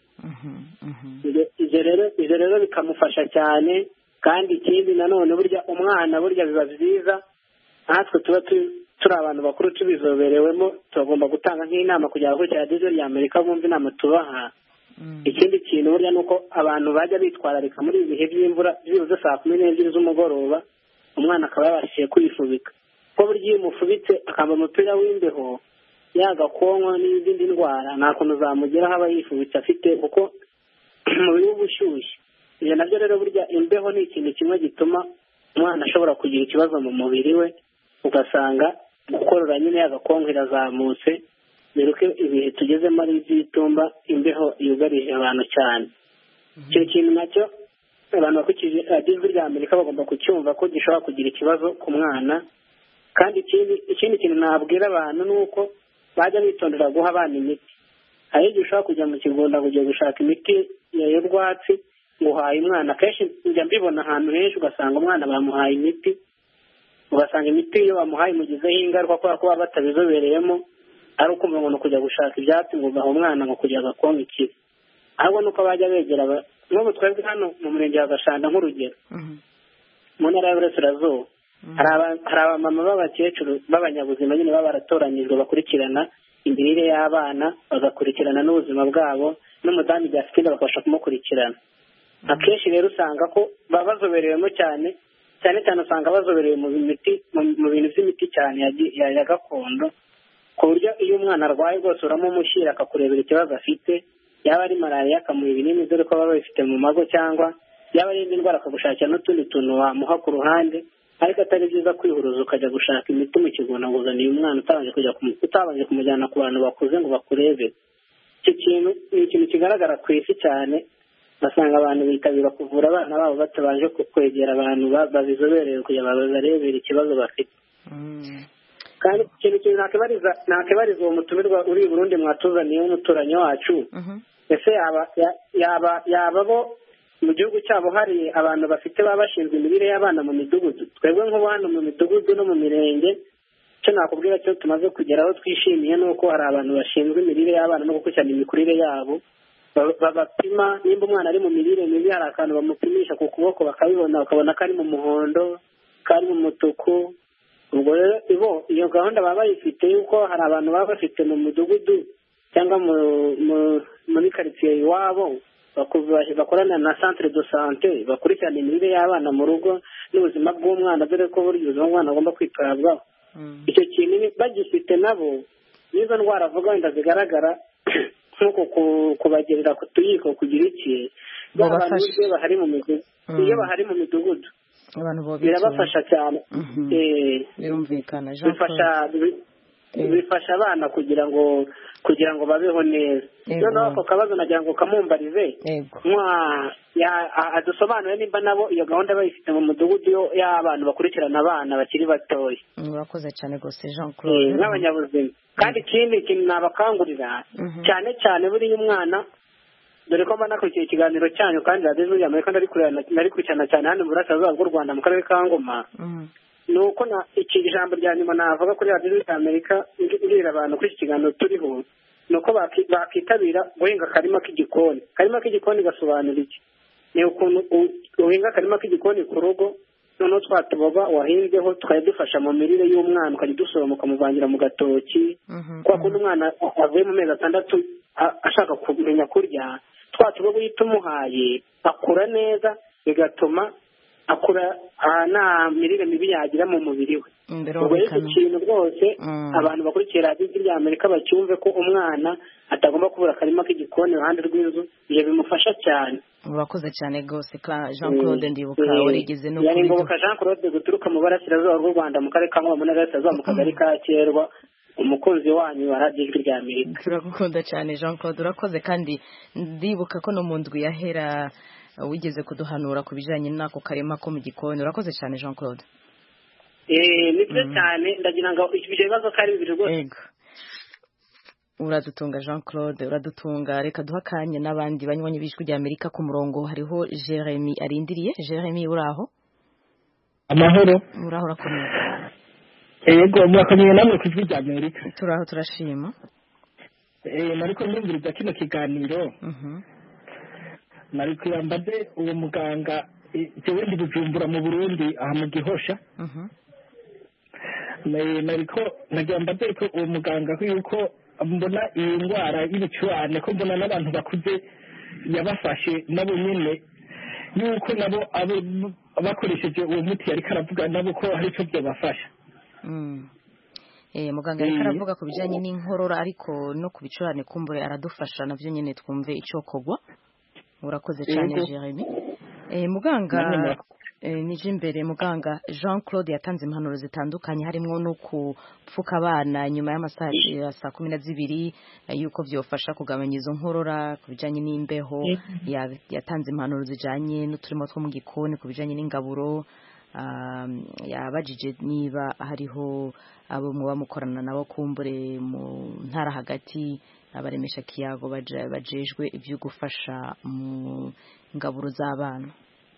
[SPEAKER 9] Ibyo rero bikamufasha cyane. Kandi ikindi nanone burya umwana burya biba byiza natwe tuba turi abantu bakuru tubizoberewemo, tugomba gutanga nk'inama kugira ngo cya radiyo ry'Amerika bumve inama tubaha. Ikindi kintu burya ni uko abantu bajya bitwararika muri ibi bihe by'imvura, byibuze saa kumi n'ebyiri z'umugoroba umwana akaba yabashije kwifubika, kuko burya iyo umufubitse akamba umupira w'imbeho yagakonwa n'izindi ndwara nta kuntu uzamugeraho aba yifubitse afite, kuko umubiri uba ushyushye. Ibyo nabyo rero burya imbeho ni ikintu kimwe gituma umwana ashobora kugira ikibazo mu mubiri we, ugasanga gukorora nyine yagakonwa irazamutse. Dore ko ibihe tugezemo ari iby'itumba, imbeho yugarije abantu cyane. Icyo kintu nacyo abantu bakurikije radiyo ry'Amerika bagomba kucyumva ko gishobora kugira ikibazo ku mwana. Kandi ikindi kintu nabwira abantu ni uko bajya bitondera guha abana imiti. Hari igihe ushobora kujya mu kigunda ngo ugiye gushaka imiti y'urwatsi ngo uhaye umwana. Akenshi njya mbibona ahantu henshi ugasanga umwana bamuhaye imiti, ugasanga imiti iyo bamuhaye imugizeho ingaruka kubera ko baba batabizobereyemo, ari ukumva ngo ni ukujya gushaka ibyatsi ngo ugaha umwana ngo kugira agakonka ikibi. Ahubwo ni uko bajya begera nk'ubu twebwe hano mu murenge wa Gashanda nk'urugero, mu ntara y'Iburasirazuba hari abamama b'abakecuru b'abanyabuzima nyine baba baratoranyijwe bakurikirana imirire y'abana, bagakurikirana n'ubuzima bwabo, n'umudamu igihe afite inda bakabasha kumukurikirana. Akenshi rero usanga ko baba bazoberewemo cyane cyane cyane usanga bazoberewe mu miti mu bintu by'imiti cyane ya gakondo, ku buryo iyo umwana arwaye rwose uramumushyira akakurebera ikibazo afite, yaba ari malariya akamuha ibinini dore ko baba babifite mu mago, cyangwa yaba ari indi ndwara akagushakira n'utundi tuntu wamuha ku ruhande. Ariko atari byiza kwihuruza ukajya gushaka imiti mu kigunda ngo uzaniye umwana utabanje kujya utabanje kumujyana ku bantu bakuze ngo bakurebere. Icyo kintu ni ikintu kigaragara ku isi cyane, basanga abantu bitabira kuvura abana babo batabanje kwegera abantu babizobereye kugira ngo babarebere ikibazo bafite. Kandi ikintu kintu nakibariza nakibariza uwo mutumirwa uri i Burundi mwatuzaniye w'umuturanyi wacu, ese yaba yaba yaba bo mu gihugu cyabo hari abantu bafite baba bashinzwe imirire y'abana mu midugudu? Twebwe nk'ubu hano mu midugudu no mu mirenge, icyo nakubwira cyo tumaze kugeraho twishimiye ni uko hari abantu bashinzwe imirire y'abana no gukurikirana imikurire yabo, babapima nimba umwana ari mu mirire mibi, hari akantu bamupimisha ku kuboko bakabibona, bakabona ko ari mu muhondo, ko ari mu mutuku. Ubwo rero ibo iyo gahunda baba bayifite yuko hari abantu baba bafite mu mudugudu cyangwa muri karitsiye iwabo bakorana na centre de santé, bakurikirana imirire y'abana mu rugo n'ubuzima bw'umwana, dore ko buri ubuzima bw'umwana agomba kwitabwaho. Icyo kintu bagifite nabo, n'izo ndwara avuga wenda zigaragara nk'uko kubagerera ku tuyiko kugira iki, abantu iyo bahari mu midugudu iyo bahari mu midugudu birabafasha cyane.
[SPEAKER 1] birumvikana
[SPEAKER 9] bifasha abana kugira ngo kugira ngo babeho neza. Noneho ako kabazo nagira ngo kamumbarize adusobanure nimba nabo iyo gahunda bayifite mu mudugudu y'abantu bakurikirana abana bakiri batoya.
[SPEAKER 1] Murakoze cyane rwose Jean Claude
[SPEAKER 9] nk'abanyabuzima. Kandi ikindi kintu nabakangurira cyane cyane buriya umwana, dore ko mba nakurikiye ikiganiro cyanyu kandi radiyo y'Amerika ndarikurikirana cyane hano mu burasirazuba bw'u Rwanda mu karere ka Ngoma, ni uko iki ijambo rya nyuma navuga kuri radiyo y'Amerika mbwira abantu kuri iki kiganiro turiho, ni uko bakitabira guhinga akarima k'igikoni. Akarima k'igikoni gasobanura iki? Ni ukuntu uhinga akarima k'igikoni ku rugo, noneho twa tuboga wahinzeho tukajya dufasha mu mirire y'umwana, ukajya dusoroma ukamuvangira mu gatoki, kwa kundi umwana avuye mu mezi atandatu ashaka kumenya kurya, twa tuboga uhita umuhaye akura neza, bigatuma akura nta mirire mibi yagira mu mubiri we. ubwo iki kintu rwose abantu bakurikira radiyo rya Amerika bacyumve ko umwana atagomba kubura akarima k'igikoni iruhande rw'inzu ibyo bimufasha cyane.
[SPEAKER 1] Urakoze cyane rwose Jean Claude Ndibuka warigeze no
[SPEAKER 9] kuri Ndibuka Jean Claude guturuka mu burasirazuba bw'u Rwanda mu karere ka Ngoma mu ntara y'Iburasirazuba mu kagari ka Cyerwa, umukunzi wanyu wa radiyo rya Amerika.
[SPEAKER 1] Turagukunda cyane Jean Claude, urakoze kandi ndibuka ko no mu ndwi yahera wigeze kuduhanura ku bijyanye n'ako karima ko mu gikoni. Urakoze cyane Jean Claude.
[SPEAKER 9] Eh nibyo cyane ndagira ngo ibyo bibazo kari bibiri rwose.
[SPEAKER 1] Uradutunga Jean Claude, uradutunga. Reka duha akanya n'abandi banywanyi b'ijwi rya Amerika ku murongo. Hariho Jeremy arindiriye. Jeremy uraho?
[SPEAKER 10] Amahoro.
[SPEAKER 1] Uraho urakomeye.
[SPEAKER 10] Yego mwakomeye namwe ku ijwi rya Amerika.
[SPEAKER 1] Turaho turashima.
[SPEAKER 10] Eh nariko ndumviriza kino kiganiro.
[SPEAKER 1] Mhm.
[SPEAKER 10] Nariko yambaze uwo muganga jewe ndi Bujumbura mu Burundi aha mu Gihosha.
[SPEAKER 1] Mhm.
[SPEAKER 10] Nariko nagambaze ko uwo muganga yuko mbona iyi ndwara y'ibicurane ko mbona n'abantu bakuze yabafashe nabo nyene yuko nabo bakoresheje uwo muti yari karavuga nabo ko hari icyo byabafasha.
[SPEAKER 1] Mm. Eh muganga yari karavuga ku bijanye n'inkorora ariko no ku bicurane kumbure aradufasha navyo nyene twumve ico kogwa. Urakoze cyane Jeremy. Eh muganga eh nije imbere muganga Jean Claude yatanze impanuro zitandukanye harimo no kupfuka abana nyuma y'amasaha ya saa kumi na zibiri yuko byofasha kugabanya izo nkorora ku bijanye n'imbeho. Yatanze impanuro zijanye n'uturimo two mu gikoni ku bijanye n'ingaburo. Yabajije niba hariho abo muba mukorana nabo kumbure mu ntara hagati abaremesha kiyago bajejwe ibyo gufasha mu ngaburo z'abana.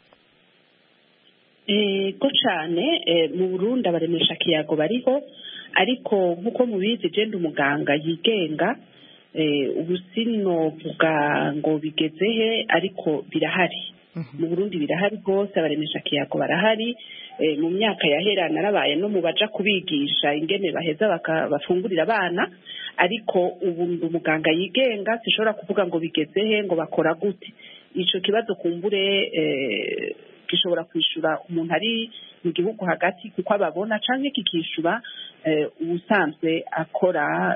[SPEAKER 6] Ego cyane mu Burundi abaremesha kiyago bariho ariko nkuko mubizi je ndi umuganga yigenga ubu sinovuga ngo bigezehe ariko birahari. Mu Burundi birahari rwose abaremesha kiyago barahari. Mu myaka yahera narabaye no mu baja kubigisha ingene baheza bafungurira abana ariko ubu ndi umuganga yigenga sishobora kuvuga ngo bigezehe ngo bakora gute. Ico kibazo kumbure gishobora kwishura umuntu ari mu gihugu hagati kuko ababona canke kikishura ubusanzwe akora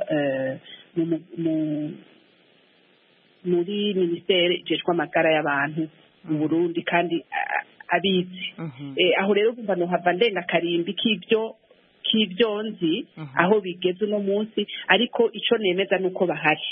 [SPEAKER 6] muri ministere ijejwe amagara y'abantu mu Burundi kandi abizi. Aho rero umva no hava ndenga karimbi k'ibyo k'ivyonzi aho bigeze no munsi ariko ico nemeza nuko bahari.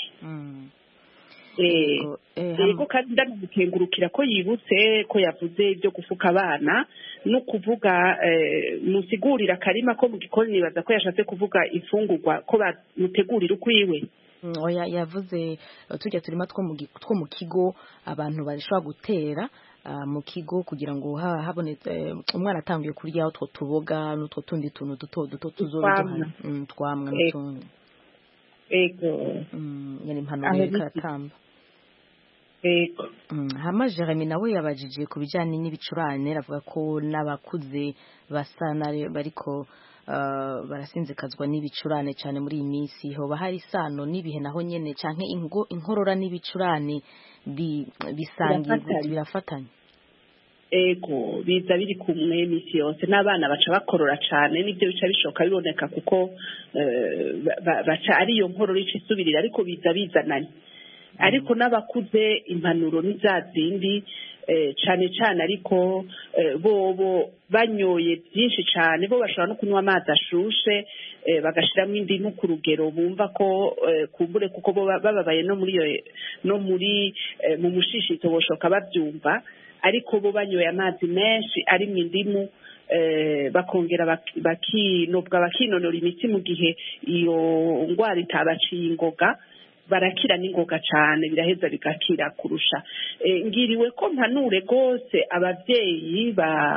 [SPEAKER 6] Ego kandi ndamukengurukira ko yibutse ko yavuze ibyo gufuka abana no kuvuga musigurira karima ko mu gikoni nibaza ko yashatse kuvuga ifungurwa ko bamutegurira ukwiwe.
[SPEAKER 1] Oya yavuze tujya turima two mu kigo abantu bashobora gutera mu kigo kugira ngo habonetse umwana atangiye kurya utwo tuboga n'utwo tundi tuntu duto duto tuzoroha twamwe n'utundi.
[SPEAKER 6] Ego
[SPEAKER 1] yani impanuro y'ikatamba.
[SPEAKER 6] Ego
[SPEAKER 1] hama Jeremy nawe yabajije ku bijyanye n'ibicurane avuga ko n'abakuze basa bariko barasinzikazwa n'ibicurane cyane muri iyi minsi hoba hari isano n'ibihe naho nyene canke inkorora n'ibicurane bisangiye birafatanya.
[SPEAKER 6] Ego biza biri kumwe misi yose n'abana baca bakorora cyane nibyo bica bishoka biboneka kuko baca ari iyo nkorora icisubirira ariko biza bizananye ariko n'abakuze impanuro n'izazindi cyane cyane ariko bobo banyoye byinshi cyane bo bashobora no kunywa amazi ashushe bagashiramo indimu ku rugero bumva ko kumbure kuko bababaye no muri no muri mu mushishito boshoka babyumva ariko bo banyoye amazi menshi ari mu indimu bakongera bakinobwa bakinonora imitsi mu gihe iyo ndwara itabaciye ingoga barakira n'ingoga cyane biraheza bigakira kurusha. Ngiriwe ko mpanure rwose ababyeyi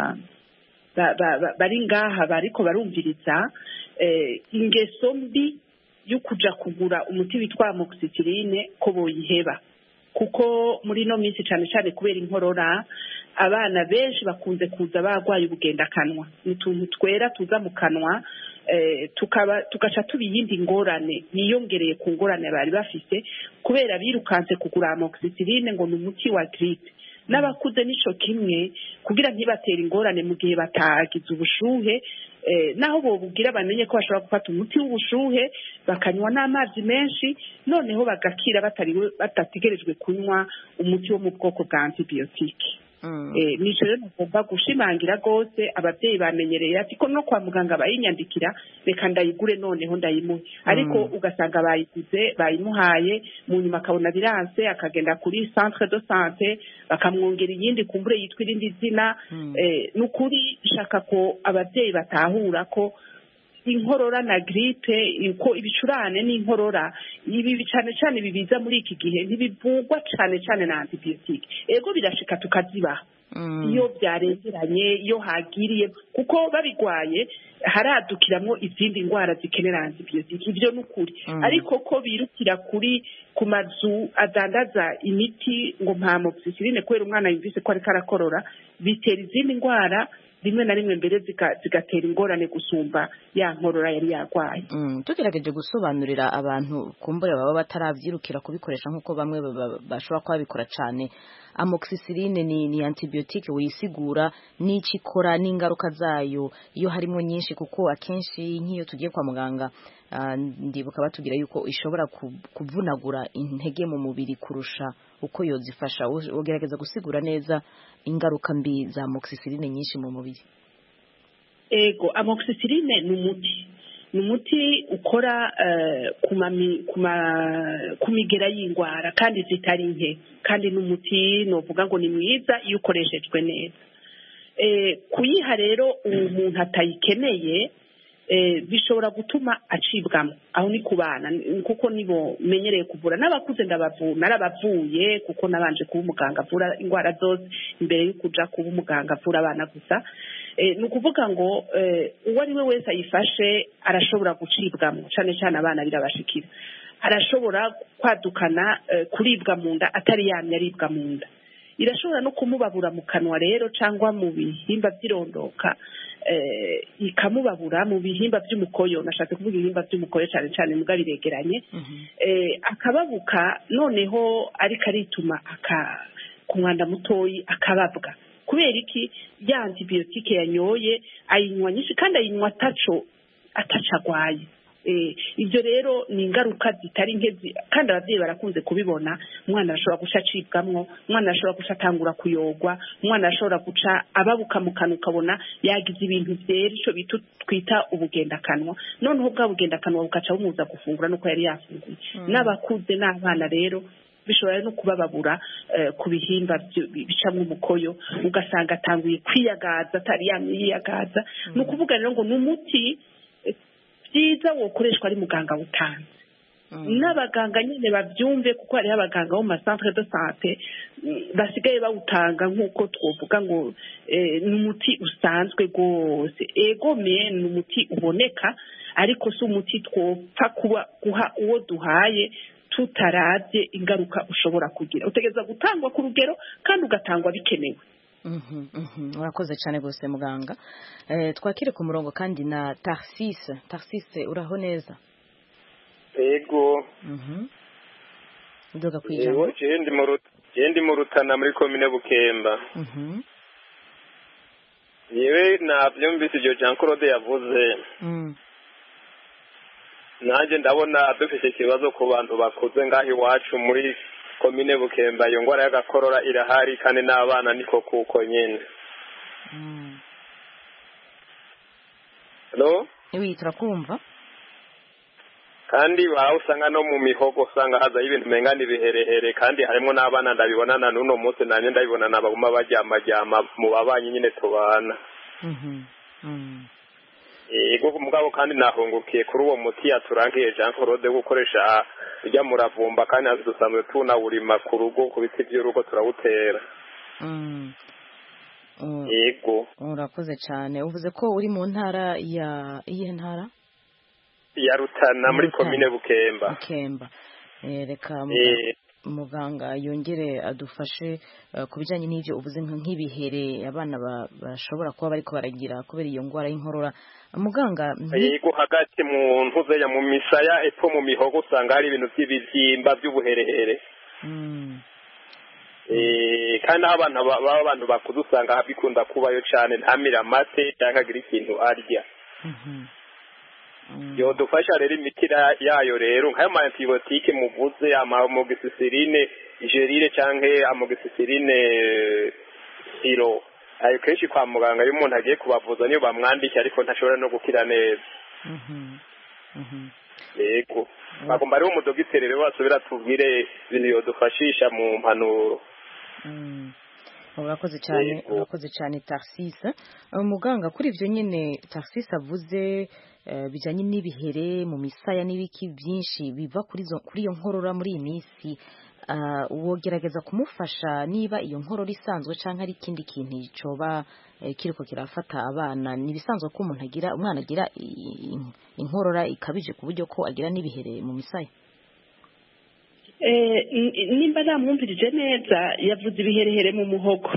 [SPEAKER 6] bari ngaha bariko barumviriza ingeso mbi yo kuja kugura umuti witwa amoxicilline ko boyiheba kuko muri no minsi cyane cyane kubera inkorora abana benshi bakunze kuza bagwaye ubugendakanwa n'utuntu twera tuza mu kanwa tukaba tugaca tubiyindi ngorane niyongereye ku ngorane bari bafise kubera birukanse kugura amoxicilline ngo ni umuti wa grippe. N'abakuze nico kimwe kugira ntibatera ingorane mu gihe batagize ubushuhe naho bobubwira bamenye ko bashobora gufata umuti w'ubushuhe bakanywa n'amazi menshi noneho bagakira batategerejwe kunywa umuti wo mu bwoko bwa antibiyotike. nico rero nagomba gushimangira rwose ababyeyi bamenyereye ati ko no kwa muganga bayinyandikira reka ndayigure noneho ndayimuhe ariko ugasanga bayiguze bayimuhaye mu nyuma akabona biranse akagenda kuri centre de santé bakamwongera iyindi kumbure yitwa irindi zina n'ukuri shaka ko ababyeyi batahura ko inkorora na gripe uko ibicurane n'inkorora ibi cyane cyane bibiza muri iki gihe ntibivugwa cyane cyane na antibiotique ego birashika tukaziba iyo byarengeranye iyo hagiriye kuko babigwaye haradukiramo izindi ndwara zikenera antibiotique ibyo n'ukuri ariko ko birukira kuri ku mazu adandaza imiti ngo nta moxicilline kubera umwana yumvise ko ariko arakorora bitera izindi ndwara rimwe na rimwe mbere zigatera ingorane gusumba ya nkorora yari yarwaye
[SPEAKER 1] tugerageje gusobanurira abantu kumbura baba bataravyirukira kubikoresha nk'uko bamwe bashobora kuba babikora cyane amoxicilline ni, ni antibiotique wisigura n'iki ikora n'ingaruka zayo iyo harimo nyinshi kuko akenshi nk'iyo tugiye kwa muganga uh, ndibuka batubwira yuko ishobora kuvunagura intege mu mubiri kurusha uko yozifasha ugerageza gusigura neza ingaruka mbi za amoxicilline nyinshi mu mubiri.
[SPEAKER 6] Ego amoxicilline ni umuti ni umuti ukora ku migera y'indwara kandi zitari nke kandi n'umuti novuga ngo ni mwiza iyo ukoreshejwe neza. Kuyiha rero umuntu atayikeneye bishobora gutuma acibwamo aho ni ku bana kuko nibo menyereye kuvura n'abakuze ndabavura narabavuye kuko nabanje kuba umuganga avura indwara zose imbere yo kuja kuba umuganga avura abana gusa ni ukuvuga ngo uwo ari we wese ayifashe arashobora gucibwamo cyane cyane abana birabashikira arashobora kwadukana kuribwa mu nda atari yamye aribwa mu nda irashobora no kumubabura mu kanwa rero cyangwa mu bihimba by'irondoka ikamubabura mu bihimba by'umukoyo nashatse kuvuga ibihimba by'umukoyo cyane cyane muga biregeranye akababuka noneho ariko arituma ku mwanda mutoyi akababwa kubera iki ya antibiotique yanyoye ayinywa nyinshi kandi ayinywa ataco atacagwaye ibyo rero ni ingaruka zitari nke kandi ababyeyi barakunze kubibona umwana arashobora guca acibwamwo umwana arashobora guca atangura kuyogwa umwana arashobora guca ababuka mu kanwa ukabona yagize ibintu byera icyo bita twita ubugendakanwa noneho bwa bugendakanwa bukaca bumuza gufungura nuko yari yafunguye n'abakuze n'abana rero bishobora no kubababura ku bihimba bicamwo umukoyo ugasanga atanguye kwiyagaza atari yamye yiyagaza ni ukuvuga rero ngo ni umuti byiza wokoreshwa ari muganga utanze n'abaganga nyine babyumve kuko hariho abaganga bo mu masantere de sante basigaye bawutanga nk'uko twovuga ngo ni umuti usanzwe rwose egome ni umuti uboneka ariko si umuti twopfa kuba guha uwo duhaye tutarabye ingaruka ushobora kugira utegereza gutangwa ku rugero kandi ugatangwa bikenewe.
[SPEAKER 1] Urakoze cyane rwose muganga twakire ku murongo kandi na Tarsise Tarsise uraho neza
[SPEAKER 11] yego
[SPEAKER 1] ndoga kwijambo
[SPEAKER 11] jendi mu jendi mu Rutana muri commune Bukemba yewe navyumvise ibyo Jean Claude yavuze nanjye ndabona dufite ikibazo ku bantu bakuze ngaho iwacu muri komine Bukemba iyo ngwara y'agakorora irahari kandi n'abana niko kuko nyene Hello
[SPEAKER 1] Ewi turakumva
[SPEAKER 11] kandi baho usanga no mu mihogo usanga haza ibintu mengana ibiherehere kandi harimo n'abana ndabibonana n'uno munsi nanye ndabibona nabaguma bajyamajyama mu babanyi nyine tubana Ego mugabo kandi nahungukiye kuri uwo muti yaturangiye Jean Claude gukoresha ujya muravumba kandi azidusanzwe tunawurima ku rugo ku biti by'urugo turawutera. Ego
[SPEAKER 1] urakoze cyane uvuze ko uri mu ntara ya iyihe ntara
[SPEAKER 11] ya Rutana muri commune Bukemba.
[SPEAKER 1] Bukemba reka muganga yongere adufashe ku bijyanye n'ibyo uvuze nk'ibihere abana bashobora kuba bariko baragira kubera iyo ngwara y'inkorora muganga
[SPEAKER 11] yego hagati mu ntuze ya mu misaya epfo mu mihogo usanga hari ibintu by'ibibyimba by'ubuherehere eh kandi abana baba abantu bakuze usanga bikunda kubayo cyane ntamira amate cyangwa agira ikintu arya yodufasha rero imiti yayo rero nk'ayo ma antibiyotike muvuze amogisisirine gerire canke amogisisirine siro ayo kenshi kwa muganga iyo umuntu agiye kubavuza niyo bamwandika ariko ntashobora no gukira neza. Yego bagomba rero umudogiteri rero basubira tubwire ibintu yodufashisha mu mpanuro.
[SPEAKER 1] Urakoze cyane urakoze cyane Tarsise. Umuganga kuri ivyo nyene Tarsise avuze bijanye n'ibihere mu misaya n'ibiki byinshi biva kuri zo kuri iyo nkorora muri iyi minsi, wogerageza kumufasha niba iyo nkorora isanzwe canke ari ikindi kintu coba kiriko kirafata abana. Nibisanzwe ko umuntu agira umwana agira inkorora ikabije ku buryo ko agira n'ibihere mu misaya?
[SPEAKER 6] nimba namwumvirije neza yavuze ibiherehere mu muhogo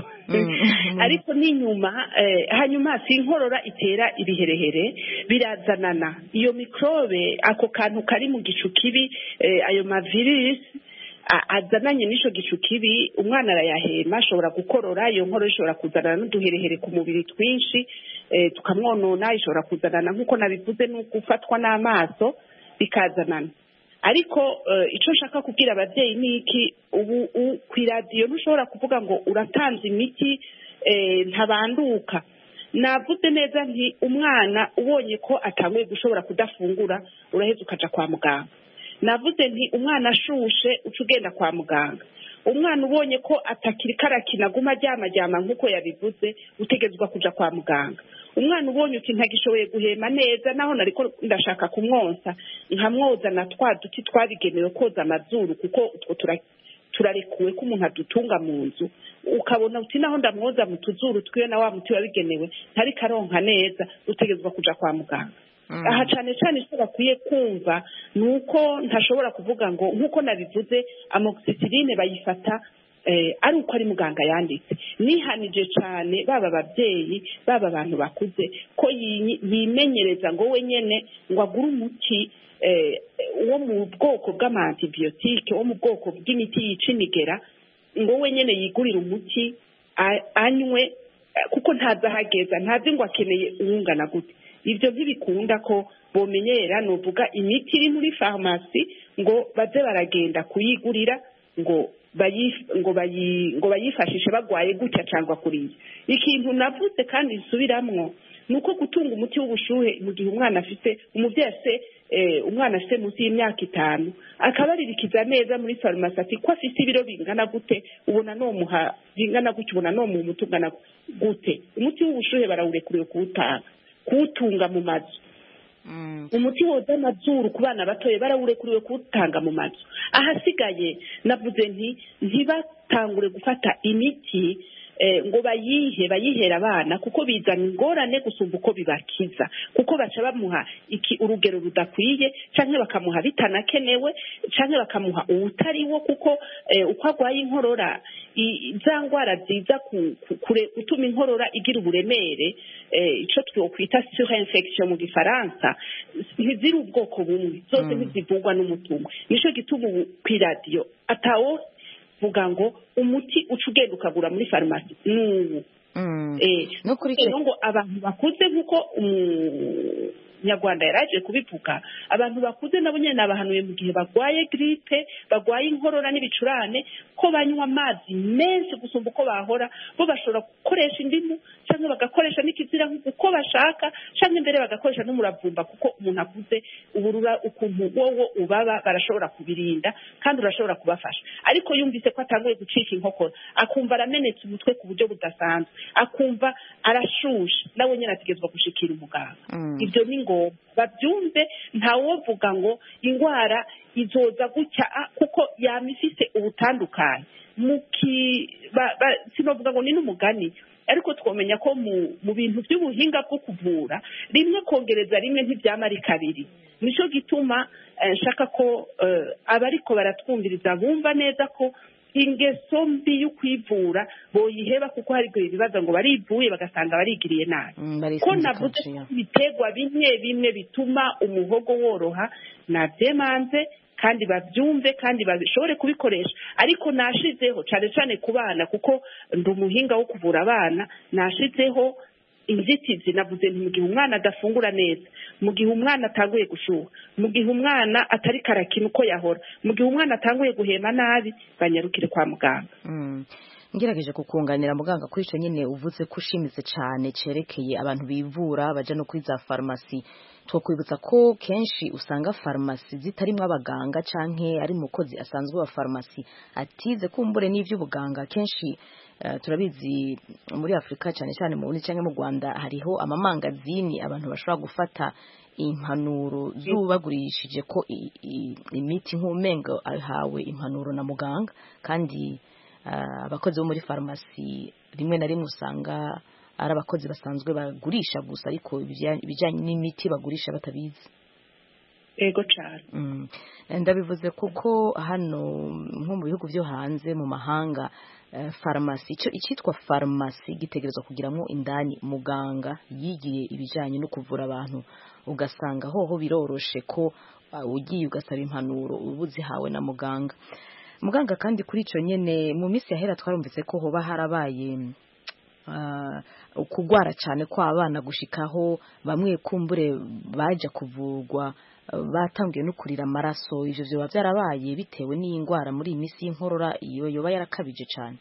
[SPEAKER 6] ariko n'inyuma hanyuma si inkorora itera ibiherehere birazanana iyo mikrobe ako kantu kari mu gicu kibi ayo mavirus azananye n'icyo gicu kibi umwana arayahema ashobora gukorora iyo nkorora ishobora kuzanana n'uduherehere ku mubiri twinshi tukamwonona ishobora kuzanana nk'uko nabivuze no gufatwa n'amaso bikazanana. Ariko icyo nshaka kubwira ababyeyi ni iki, ubu ku iradiyo ntushobora kuvuga ngo uratanze imiti ntabanduka. Navuze neza nti umwana ubonye ko atanguye gushobora kudafungura uraheza ukaja kwa muganga. Navuze nti umwana ashushe uca ugenda kwa muganga. Umwana ubonye ko atakiri karakina aguma aryamajyama nk'uko yabivuze utegetswe kuja kwa muganga. Umwana ubonye uti ntagishoboye guhema neza naho nariko ndashaka kumwonsa nkamwoza na twa duti twabigenewe koza amazuru kuko utwo turarekuwe ko umuntu adutunga mu nzu, ukabona uti naho ndamwoza mu tuzuru twiyo na wa muti wabigenewe ntari karonka neza utegetswe kuja kwa muganga. Aha cyane cyane icyo bakwiye kumva ni uko ntashobora kuvuga ngo nk'uko nabivuze amoxicilline bayifata ari uko ari muganga yanditse. Nihanije cyane baba ababyeyi baba abantu bakuze ko yimenyereza ngo we nyene ngo agure umuti wo mu bwoko bw'amantibiyotike wo mu bwoko bw'imiti yica imigera ngo we nyene yigurira umuti anywe kuko ntazahageza ntazi ngo akeneye uwungana gute. Ibyo ntibikunda ko bomenyera nuvuga imiti iri muri farumasi ngo baze baragenda kuyigurira ngo ngo bayifashishe bagwaye gutya cyangwa kuriya. Ikintu navuze kandi nsubiramwo nuko gutunga umuti w'ubushuhe mu gihe umwana afite umuvyeyi afite umwana afite munsi y'imyaka itanu akabaririkiza neza muri farumasi ati ko afite ibiro bingana gute ubona no muha bingana gutya ubona no mu mutungana gute. Umuti w'ubushuhe barawurekuriwe kuwutanga kuwutunga mu mazu. Umuti woza amazuru ku bana batoye barawurekuriwe kuwutanga mu mazu. Ahasigaye navuze nti ntibatangure gufata imiti ngo bayihe bayihera abana kuko bizana ingorane gusumba uko bibakiza kuko baca bamuha iki urugero rudakwiye canke bakamuha bitanakenewe canke bakamuha uwutariwo kuko uko agwaye inkorora za ngwara ziza gutuma inkorora igira uburemere ico twokwita surinfection mu gifaransa ntiziri ubwoko bumwe zose ntizivugwa n'umutungo. Nico gituma ubu kw'iradiyo atawo vuga ngo umuti uca ugenda ukagura muri farumasi n'ubu ngo abantu bakuze nk'uko umunyarwanda yaraje kubivuga abantu bakuze nabo nyine nabahanuye mu gihe bagwaye gripe bagwaye inkorora n'ibicurane ko banywa amazi menshi gusumba uko bahora bo bashobora gukoresha indimu cyangwa bagakoresha n'ikizira uko bashaka cyangwa imbere bagakoresha n'umuravumba kuko umuntu akuze uburura ukuntu wowo ubaba barashobora kubirinda kandi urashobora kubafasha. Ariko yumvise ko atanguye gucika inkokora akumva aramenetse umutwe ku buryo budasanzwe akumva arashushe nawe nyine ategetswe gushikira umuganga. Ibyo ni ngo babyumve ntawovuga ngo indwara izoza gutya kuko yamifise ubutandukanye muki sinovuga ngo ni n'umugani ariko twomenya ko mu bintu by'ubuhinga bwo kuvura rimwe kongereza rimwe ntibyamara kabiri. Nico gituma nshaka ko abariko baratwumviriza bumva neza ko ingeso mbi yo kwivura boyiheba kuko hari ibibazo ngo barivuye bagasanga barigiriye nabi ko navuze ibitegwa bimwe bimwe bituma umuhogo woroha navyemanze kandi bavyumve kandi bashobore kubikoresha. Ariko nashizeho cyane cyane ku bana kuko ndi umuhinga wo kuvura abana nashizeho inzitizi navuze nti mu gihe umwana adafungura neza, mu gihe umwana atanguye gushuha, mu gihe umwana atari karakina uko yahora, mu gihe umwana atanguye guhema nabi, banyarukire kwa muganga.
[SPEAKER 1] ngerageje kukunganira muganga kuri ico nyine uvuze ko ushimitse cyane cerekeye abantu bivura baja no kuri za farmasi. Twokwibutsa ko kenshi usanga farmasi zitarimwe abaganga canke ari mukozi asanzwe wa farmasi atize kumbure n'ivy'ubuganga. Kenshi uh, turabizi muri Afrika cyane cyane mu Burundi canke mu Rwanda hariho amamangazini abantu bashobora gufata impanuro zubagurishije ko imiti nk'umengo ahawe impanuro na muganga, kandi abakozi bo muri farumasi rimwe na rimwe usanga ari abakozi basanzwe bagurisha gusa, ariko ibijyanye n'imiti bagurisha batabizi.
[SPEAKER 6] Ego cyane.
[SPEAKER 1] Mm. Ndabivuze kuko hano nko mu bihugu byo hanze mu mahanga uh, farumasi ico icitwa farumasi gitegerezwa kugiramwo indani muganga yigiye ibijyanye no kuvura abantu, ugasanga hoho biroroshe ko uh, ugiye ugasaba impanuro ubuzihawe na muganga. Muganga kandi kuri ico nyene mu minsi yahera twarumvise ko hoba harabaye uh, ukugwara cyane kwa abana gushikaho bamwe kumbure baje kuvurwa uh, batangiye no kurira amaraso. Ivyo byo byarabaye bitewe n'ingwara muri imisi y'inkorora iyo yoba yarakabije cyane.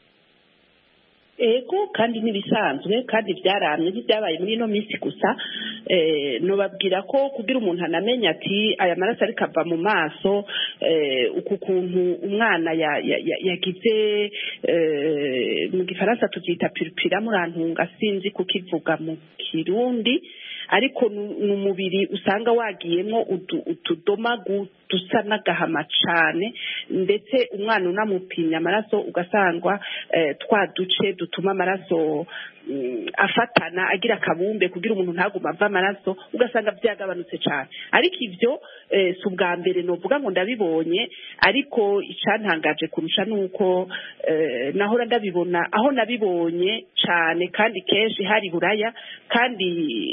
[SPEAKER 6] Ego kandi nibisanzwe kandi byaramye byabaye muri no misi gusa. Eh no babwira ko kugira umuntu anamenya ati aya maraso ari kava mu maso eh uku kuntu umwana yagize eh mu gifaransa tubyita purpura murantunga sinzi kukivuga mu Kirundi, ariko n'umubiri usanga wagiyemo utudomagu dusa n'agahama cyane, ndetse umwana unamupimye amaraso ugasangwa eh, twa duce dutuma amaraso mm, afatana agira akabumbe kugira umuntu ntaguma ava amaraso ugasanga byagabanutse cyane. Ariko ivyo eh, si ubwa mbere novuga ngo ndabibonye, ariko icantangaje kurusha nuko eh, nahora ndabibona aho nabibonye cyane kandi kenshi hari Buraya, kandi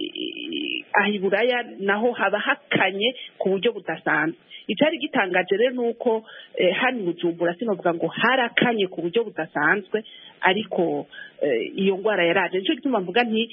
[SPEAKER 6] ahi Buraya naho haba hakanye ku buryo budasanzwe. Icari gitangaje rero nuko eh, hano Bujumbura sinovuga ngo harakanye ku buryo budasanzwe, ariko eh, iyo ngwara yaraje. Nico gituma mvuga nti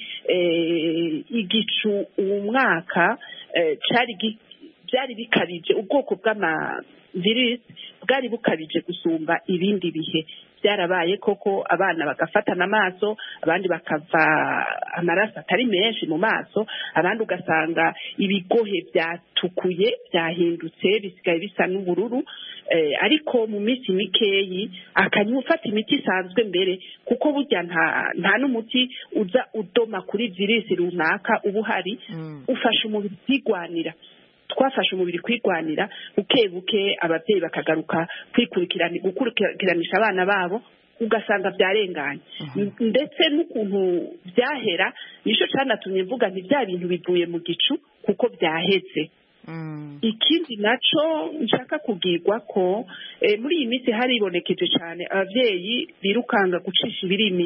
[SPEAKER 6] eh, igicu uwo mwaka eh, cari byari bikabije, ubwoko bw'ama virus bwari bukabije gusumba ibindi bihe. Byarabaye koko abana bagafatana amaso, abandi bakava amaraso atari menshi mu maso, abandi ugasanga ibigohe byatukuye byahindutse bisigaye bisa n'ubururu. Eh, ariko mu misi mikeyi akanywa ufata imiti isanzwe mbere, kuko burya nta nta n'umuti uza udoma kuri virisi runaka ubuhari. Mm. Ufasha umubiri kwigwanira. Twafashe umubiri kwigwanira buke buke, ababyeyi bakagaruka kwikurikirana gukurikiranisha abana babo, ugasanga byarenganye. Uh-huh. Ndetse n'ukuntu byahera nico cyanatumye mvuga nti bya bintu bivuye mu gicu kuko byaheze. Mm. Ikindi naco nshaka kugirwa ko eh, muri iyi minsi haribonekeje cyane abavyeyi birukanga gucisha ibirimi.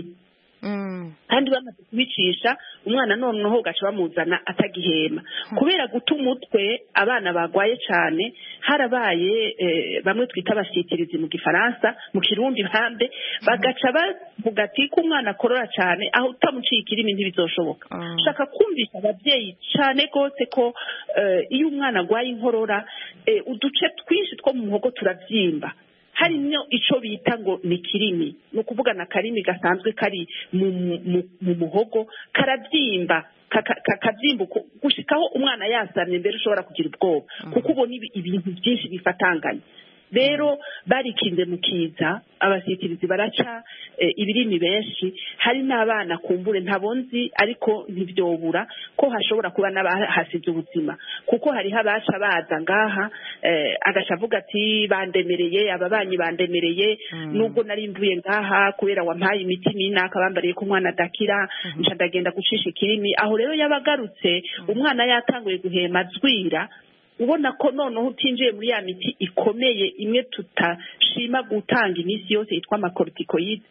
[SPEAKER 6] Mm. Kandi bamaze kubicisha umwana noneho gaca bamuzana atagihema. Hmm. Kubera guta umutwe abana bagwaye cyane, harabaye eh, bamwe twita abashyikirizi mu Gifaransa, mu Kirundi bambe bagaca bavuga ati ko umwana akorora cyane aho utamuciye ikirimi ntibizoshoboka. Hmm. Shaka kumvisha abavyeyi cyane gose ko eh, iyo umwana agwaye inkorora eh, uduce twinshi two mu muhogo turavyimba. Hari nyo ico bita ngo ni kirimi, no kuvuga na karimi gasanzwe kari mu mu muhogo karavyimba kakavyimba gushikaho umwana yasamye mbere ushobora kugira ubwoba. Mm. Kuko ubona ibintu byinshi bifatanganye. Rero barikinze mu kiza abasitirizi baraca e, ibirimi benshi. Hari n'abana kumbure ntabonzi ariko ntivyobura ko hashobora kuba n'abahasize ubuzima, kuko hari habaca baza ngaha e, agashavuga ati bandemereye ababanyi bandemereye. Mm. Nubwo nari mvuye ngaha kubera wampaye imiti ninaka bambariye ko umwana adakira. Mm. Nca ndagenda gucisha ikirimi. Aho rero yabagarutse. Mm. Umwana yatanguye guhema zwira, ubona ko noneho utinjiye muri ya miti ikomeye imwe tutashima gutanga imisi yose yitwa amakortikoid,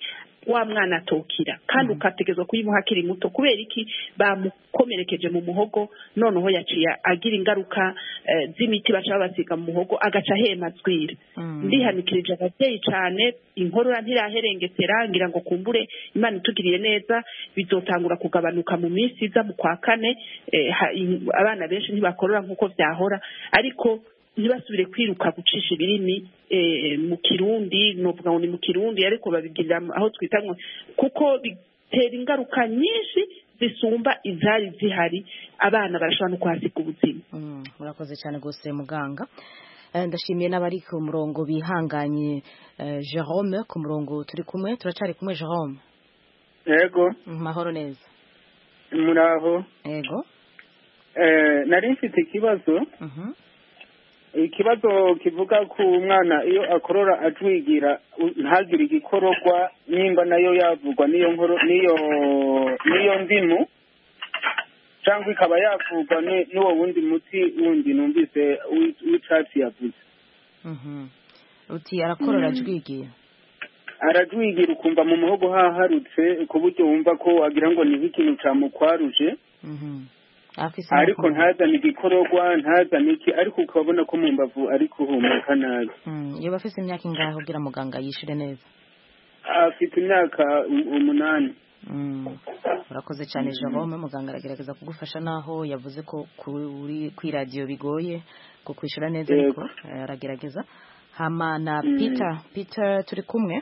[SPEAKER 6] wa mwana atokira kandi ukategezwa kuyimuha akiri muto kubera iki bamukomerekeje mu muhogo noneho yaciye agira ingaruka eh, z'imiti baca babasiga mu muhogo agaca hema azwira ndihanikirije ababyeyi cyane inkorora ntiraherengetera ngira ngo kumbure Imana itugiriye neza bizotangura kugabanuka mu minsi iza mu kwa kane eh, ha, in, abana benshi ntibakorora nk'uko vyahora ariko ntibasubire kwiruka gucisha ibirimi eh, mu kirundi novuga ngo ni mu kirundi ariko babigirira aho twita ngo kuko bitera ingaruka nyinshi zisumba izari zihari abana barashobora no kuhasiga ubuzima.
[SPEAKER 1] Murakoze mm, cyane gose muganga. Ndashimiye n'abari ku murongo bihanganye. uh, Jerome ku murongo turi kumwe turacari kumwe Jerome.
[SPEAKER 4] Yego.
[SPEAKER 1] Mahoro neza.
[SPEAKER 4] Muraho.
[SPEAKER 1] Yego.
[SPEAKER 4] Eh nari mfite ikibazo.
[SPEAKER 1] Mhm. Uh
[SPEAKER 4] ikibazo kivuga ku mwana iyo akorora ajwigira ntagire igikororwa nimba nayo yavugwa niyo nkoro niyo niyo ndimu cyangwa ikaba yavugwa n'uwo wundi muti wundi numvise w'icatsi yavuze.
[SPEAKER 1] Mhm. Uti arakorora ajwigira.
[SPEAKER 4] Arajwigira ukumva mu muhogo haharutse ku buryo wumva ko agira ngo ni ikintu camukwaruje.
[SPEAKER 1] Mhm.
[SPEAKER 4] Ariko ntazana igikororwa ntazana iki ariko ukabona ko mu mbavu ari kuhumuka nabi.
[SPEAKER 1] Mm, iyo bafise imyaka ingahe kugira muganga yishire neza?
[SPEAKER 4] Afite imyaka umunani.
[SPEAKER 1] Mm. Urakoze cyane Jerome, muganga aragerageza kugufasha naho yavuze ko kuri kwi radio bigoye ko kwishura neza ariko aragerageza. Hama na mm. Peter, Peter turi kumwe?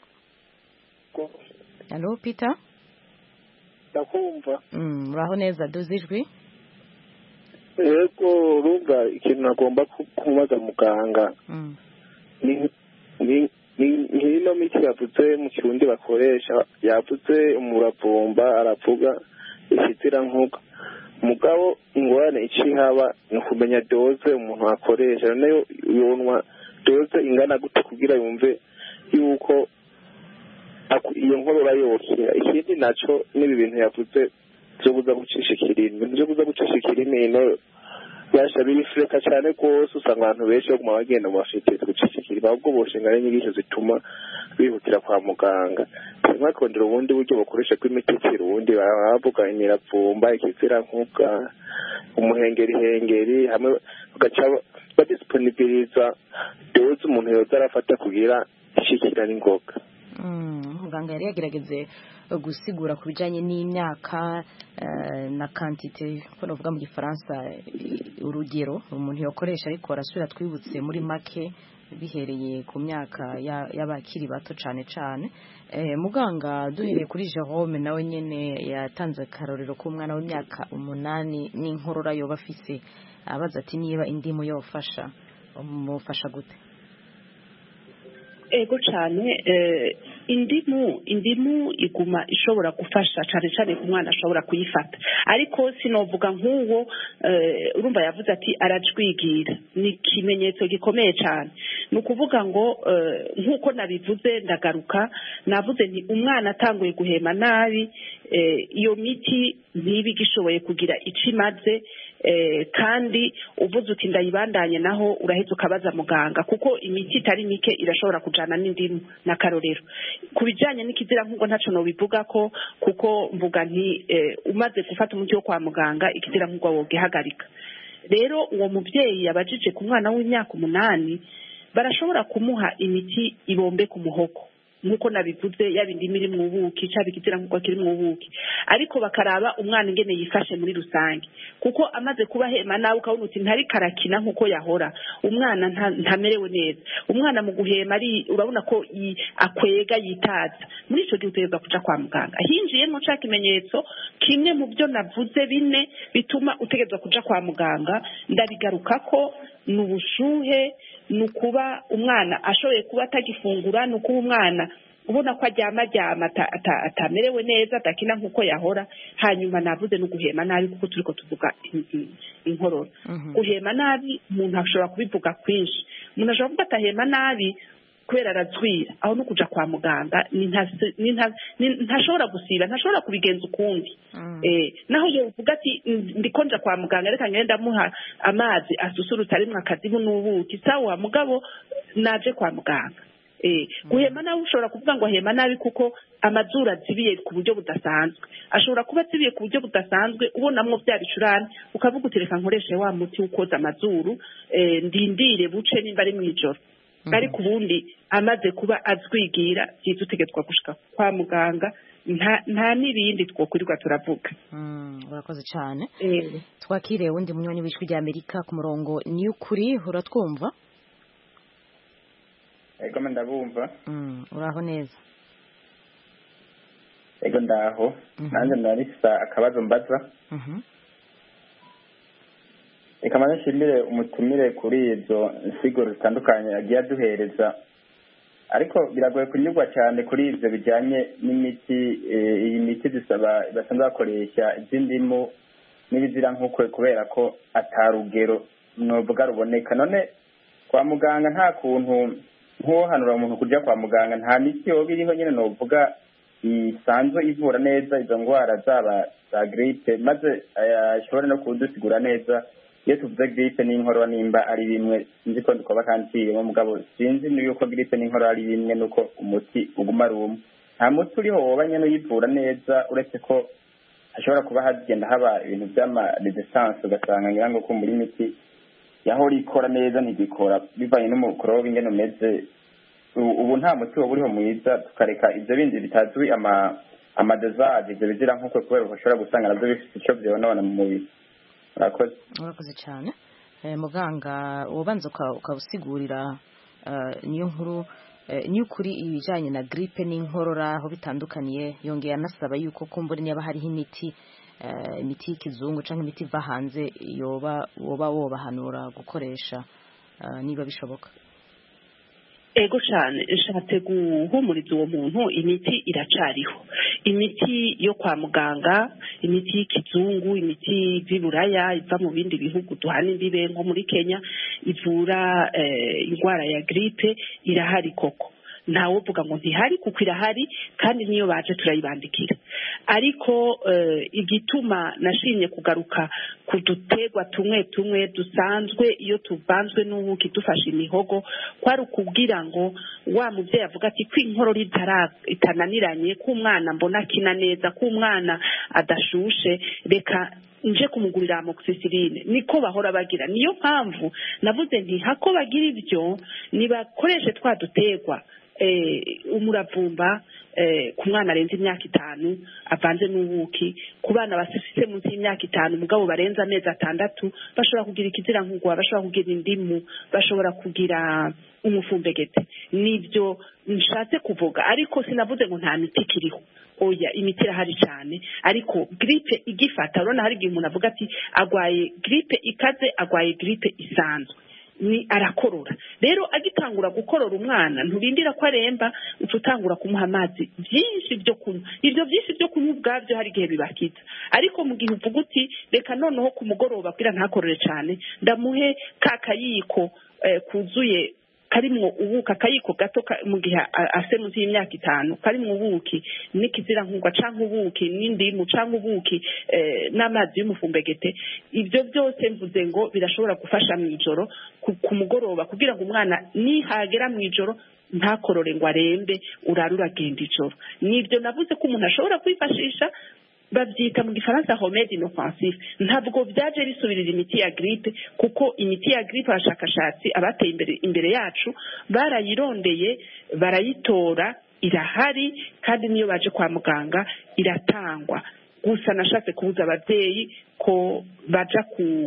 [SPEAKER 1] Hello Peter?
[SPEAKER 12] Ndakumva.
[SPEAKER 1] Mm, muraho neza dozijwi?
[SPEAKER 12] Yego runga ikintu nagomba kubaza muganga.
[SPEAKER 1] Mm.
[SPEAKER 12] Ni ni ni miti yavuze mu kirundi bakoresha yavuze umuravumba aravuga ishitira nkuko mugabo ingorane ici haba no kumenya doze umuntu akoresha nayo yonwa doze ingana gute kugira yumve yuko iyo nkorora yokira. Ikindi naco nibi bintu yavuze byo buza gucisha ikirimi byo buza gucisha ikirimi no yasha birifreka cyane rwose usanga abantu benshi baguma bagenda mu bafite gucisha ikirimi ahubwo boshingana n'inyigisho zituma bihutira kwa muganga. Kimwe kondera ubundi buryo bakoresha kw'imiti kirundi bavuga imiravumba ikizira nkuka umuhengeri hengeri hamwe bagaca badisponibiliza doze umuntu yoza arafata kugira ishikira n'ingoga.
[SPEAKER 1] Mm, muganga yari yagerageze gusigura ku bijanye n'imyaka uh, na quantité ko novuga mu gifaransa urugero umuntu yokoresha ariko arasubira twibutse muri make bihereye ku myaka y'abakiri bato cane cane. Eh, muganga duhereye kuri Jerome nawe nyene yatanze karorero ku mwana w'imyaka umunani n'inkorora yo bafise abaza ati niba indimu yofasha umufasha gute?
[SPEAKER 6] Ego cyane eh, indimu indimu iguma ishobora gufasha cyane cyane ku mwana ashobora kuyifata ariko sinovuga nk'uwo eh, urumva yavuze ati arajwigira ni kimenyetso gikomeye cyane ni ukuvuga ngo eh, nk'uko nabivuze ndagaruka navuze nti umwana atanguye guhema nabi eh, iyo miti ntibigishoboye kugira icimaze eh, kandi uvuze uti ndayibandanye naho uraheza ukabaza muganga kuko imiti itari mike irashobora kujana n'indimu na karorero kubijanye n'ikizira nk'uko ntaco no bivuga ko kuko mvuga nti eh, umaze gufata umuti wo kwa muganga ikizira nk'uko wogihagarika. Rero uwo muvyeyi yabajije ku mwana w'imyaka umunani barashobora kumuha imiti ibombe ku muhogo nkuko nabivuze yabindi miri mu buki cabikizira nkuko kiri mu buki ariko bakaraba umwana ingene yifashe muri rusange kuko amaze kuba hema nawe ukabona uti ntari karakina nkuko yahora umwana ntamerewe neza umwana mu guhema ari urabona ko akwega yitaza muri ico gihe utegeza kuja kwa muganga hinjiyemo ca kimenyetso kimwe mu byo navuze bine bituma utegeza kuja kwa muganga ndabigarukako n'ubushuhe nukuba umwana ashoboye kuba atagifungura nukuba umwana ubona ko aryama aryama atamerewe neza atakina nkuko yahora hanyuma navuze no guhema nabi kuko turiko tuvuga inkorora guhema nabi umuntu ashobora kubivuga kwinshi umuntu ashobora kuba atahema nabi kubera arazwira aho no kuja kwa muganga ntashobora gusiba ntashobora kubigenza ukundi eh naho yo uvuga ati ndikonja kwa muganga reka ngenda muha amazi asusurutsa arimwe akazibu n'ubuki sawa mugabo naje kwa muganga eh guhema nawe ushobora kuvuga ngo ahema nabi kuko amazuru azibiye ku buryo budasanzwe ashobora kuba azibiye ku buryo budasanzwe ubonamwo bya bicurane ukavuga utereka nkoreshe wa muti ukoza amazuru eh, ndindire buce nimba ari mwijoro ariko ubundi amaze kuba azwigira byiza utegetswa gushika kwa muganga nta nta n'ibindi twokurirwa turavuga.
[SPEAKER 1] Urakoze cyane. Twakire wundi munywanyi w'ijwi rya Amerika ku murongo ni ukuri uratwumva?
[SPEAKER 13] Ego ndabumva.
[SPEAKER 1] Mm, uraho neza.
[SPEAKER 13] Ego ndaho. Nanjye narisa akabazo mbaza.
[SPEAKER 1] Mhm.
[SPEAKER 13] Eka manje nshimire umutumire kuri izo nsiguro zitandukanye agiye aduhereza. Ariko biragoye kunyurwa cyane kuri ivyo bijanye n'imiti iyi miti dusaba basanzwe bakoresha iby'indimu n'ibizira nk'ukwe kubera ko atarugero novuga ruboneka. None kwa muganga nta kuntu nk'uhanura umuntu kujya kwa muganga nta miti yoba iriho nyine novuga isanzwe ivura neza izo ndwara zaba za gripe maze ashobora no kudusigura neza iyo tuvuze gripe n'inkorora nimba ari bimwe nzi ko ndikoba kanciyemo mugabo sinzi n'uko gripe n'inkorora ari bimwe nuko umuti uguma ari umwe nta muti uriho woba nyine uyivura neza uretse ko hashobora kuba hagenda haba ibintu by'ama resistance ugasanga ngira ngo ko muri miti yahora ikora neza ntigikora bivanye n'umukorobi ingene umeze ubu nta muti woba uriho mwiza tukareka ivyo bindi bitazwi ama amadezaje ivyo bizira nk'uko kubera ushobora gusanga navyo bifite ico vyonona mu mubiri. Urakoze.
[SPEAKER 1] Urakoze cyane. Eh, muganga ubanza ukabusigurira uh, niyo nkuru eh, niyo kuri ibijanye na gripe n'inkorora aho bitandukaniye yongeye anasaba yuko kumbura niba hariho imiti uh, imiti y'ikizungu canke imiti iva hanze yoba woba wobahanura gukoresha uh, niba bishoboka.
[SPEAKER 6] Ego cyane nshatse guhumuriza uwo muntu imiti iracariho imiti yo kwa muganga imiti y'ikizungu imiti y'Iburaya iva mu bindi bihugu duhana imbibe nko muri Kenya ivura eh, indwara ya gripe irahari koko ntawe uvuga ngo ntihari kuko irahari kandi niyo baje turayibandikira ariko uh, igituma nashimye kugaruka kudutegwa tumwe tumwe dusanzwe iyo tuvanzwe n'ubuki dufashe imihogo kwari ukubwira ngo wa muvyeyi avuga ati kwinkorora itananiranye ku mwana mbona kina neza ku mwana adashushe reka nje kumugurira amoxicilline niko bahora bagira niyo mpamvu navuze nti hako bagira ibyo nibakoreshe twadutegwa eh umuravumba eh ku mwana arenze imyaka itanu avanze n'ubuki ku bana basifite munsi y'imyaka itanu mugabo barenza amezi atandatu bashobora kugira ikizira nkugwa bashobora kugira indimu bashobora kugira umufumbegete nibyo nshatse kuvuga ariko sinavuze ngo nta miti kiriho oya imiti irahari cyane ariko gripe igifata urona hari igihe umuntu avuga ati agwaye gripe ikaze agwaye gripe isanzwe ni arakorora rero agitangura gukorora umwana nturindira ko aremba ututangura kumuha amazi byinshi byo kunywa ibyo byinshi byo kunywa ubwabyo hari gihe bibakiza ariko mu gihe uvuga uti reka noneho ku mugoroba bwira ntakorore cyane ndamuhe kakayiko eh, kuzuye karimwo ubuka akayiko gato mu gihe ase munsi y'imyaka itanu karimwo ubuki n'ikizira nkugwa canke ubuki n'indimu canke ubuki eh, n'amazi y'umufumbegete ibyo byose mvuze ngo birashobora gufasha mu ijoro ku mugoroba kugira ngo umwana nihagera mu ijoro ntakorore ngo arembe urarura genda ijoro nibyo navuze ko umuntu ashobora kwifashisha babyita mu gifaransa remède inoffensif ntabwo byaje bisubirira imiti ya gripe kuko imiti ya gripe abashakashatsi abateye imbere imbere yacu barayirondeye barayitora irahari kandi niyo baje kwa muganga iratangwa gusa nashatse kubuza ababyeyi ko baja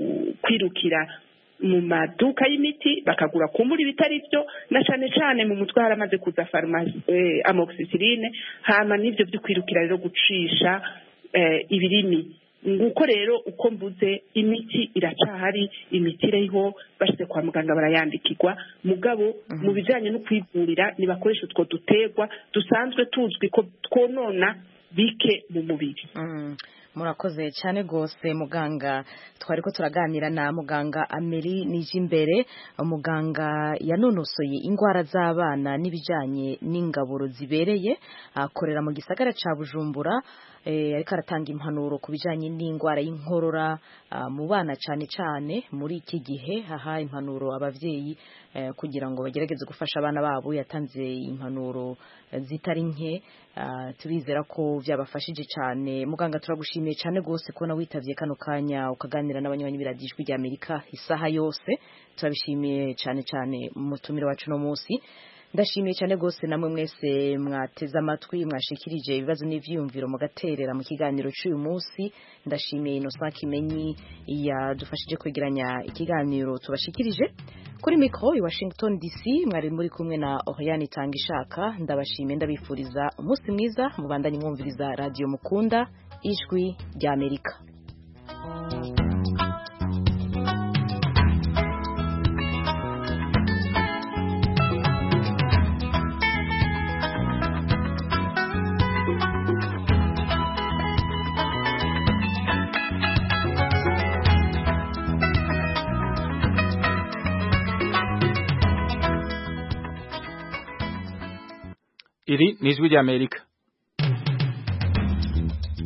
[SPEAKER 6] kwirukira mu maduka y'imiti bakagura kumbura ibitari byo na cyane cyane mu mutwe haramaze kuza farumasi eh, amoxicilline hama n'ibyo byo kwirukira rero gucisha eh, ibirimi nguko rero uko mvuze imiti iracahari imiti iriho bashyize kwa muganga barayandikirwa mugabo mm-hmm. mu bijyanye no kwivurira nibakoresha utwo dutegwa dusanzwe tuzwi ko twonona bike mu mubiri
[SPEAKER 1] mm. Murakoze cyane gose muganga twariko turaganira na muganga Amelie Nijimbere muganga yanonosoye ingwara z'abana n'ibijanye n'ingaburo zibereye akorera mu gisagara ca Bujumbura ariko aratanga impanuro ku bijyanye n'indwara y'inkorora mu bana cyane cyane muri iki gihe, haha impanuro ababyeyi kugira ngo bagerageze gufasha abana babo. Yatanze impanuro zitari nke, turizera ko byabafashije cyane. Muganga turagushimiye cyane rwose ko nawe witabye kano kanya ukaganira n'abanywanyi b'iradiyo Ijwi ry'Amerika isaha yose. Turabishimiye cyane cyane umutumire wacu no munsi. Ndashimiye cyane rwose namwe mwese mwateze amatwi, mwashikirije ibibazo n'ivyiyumviro mugaterera mu kiganiro cy'uyu munsi. Ndashimiye Innocent Kimenyi yadufashije kwegeranya ikiganiro tubashikirije. Kuri mikro i Washington D C mwari muri kumwe na Oriane Tangishaka. Ndabashimiye, ndabifuriza umunsi mwiza, mubandanye mwumviriza radio mukunda Ijwi ry'Amerika.
[SPEAKER 14] Iri ni Ijwi ry'Amerika.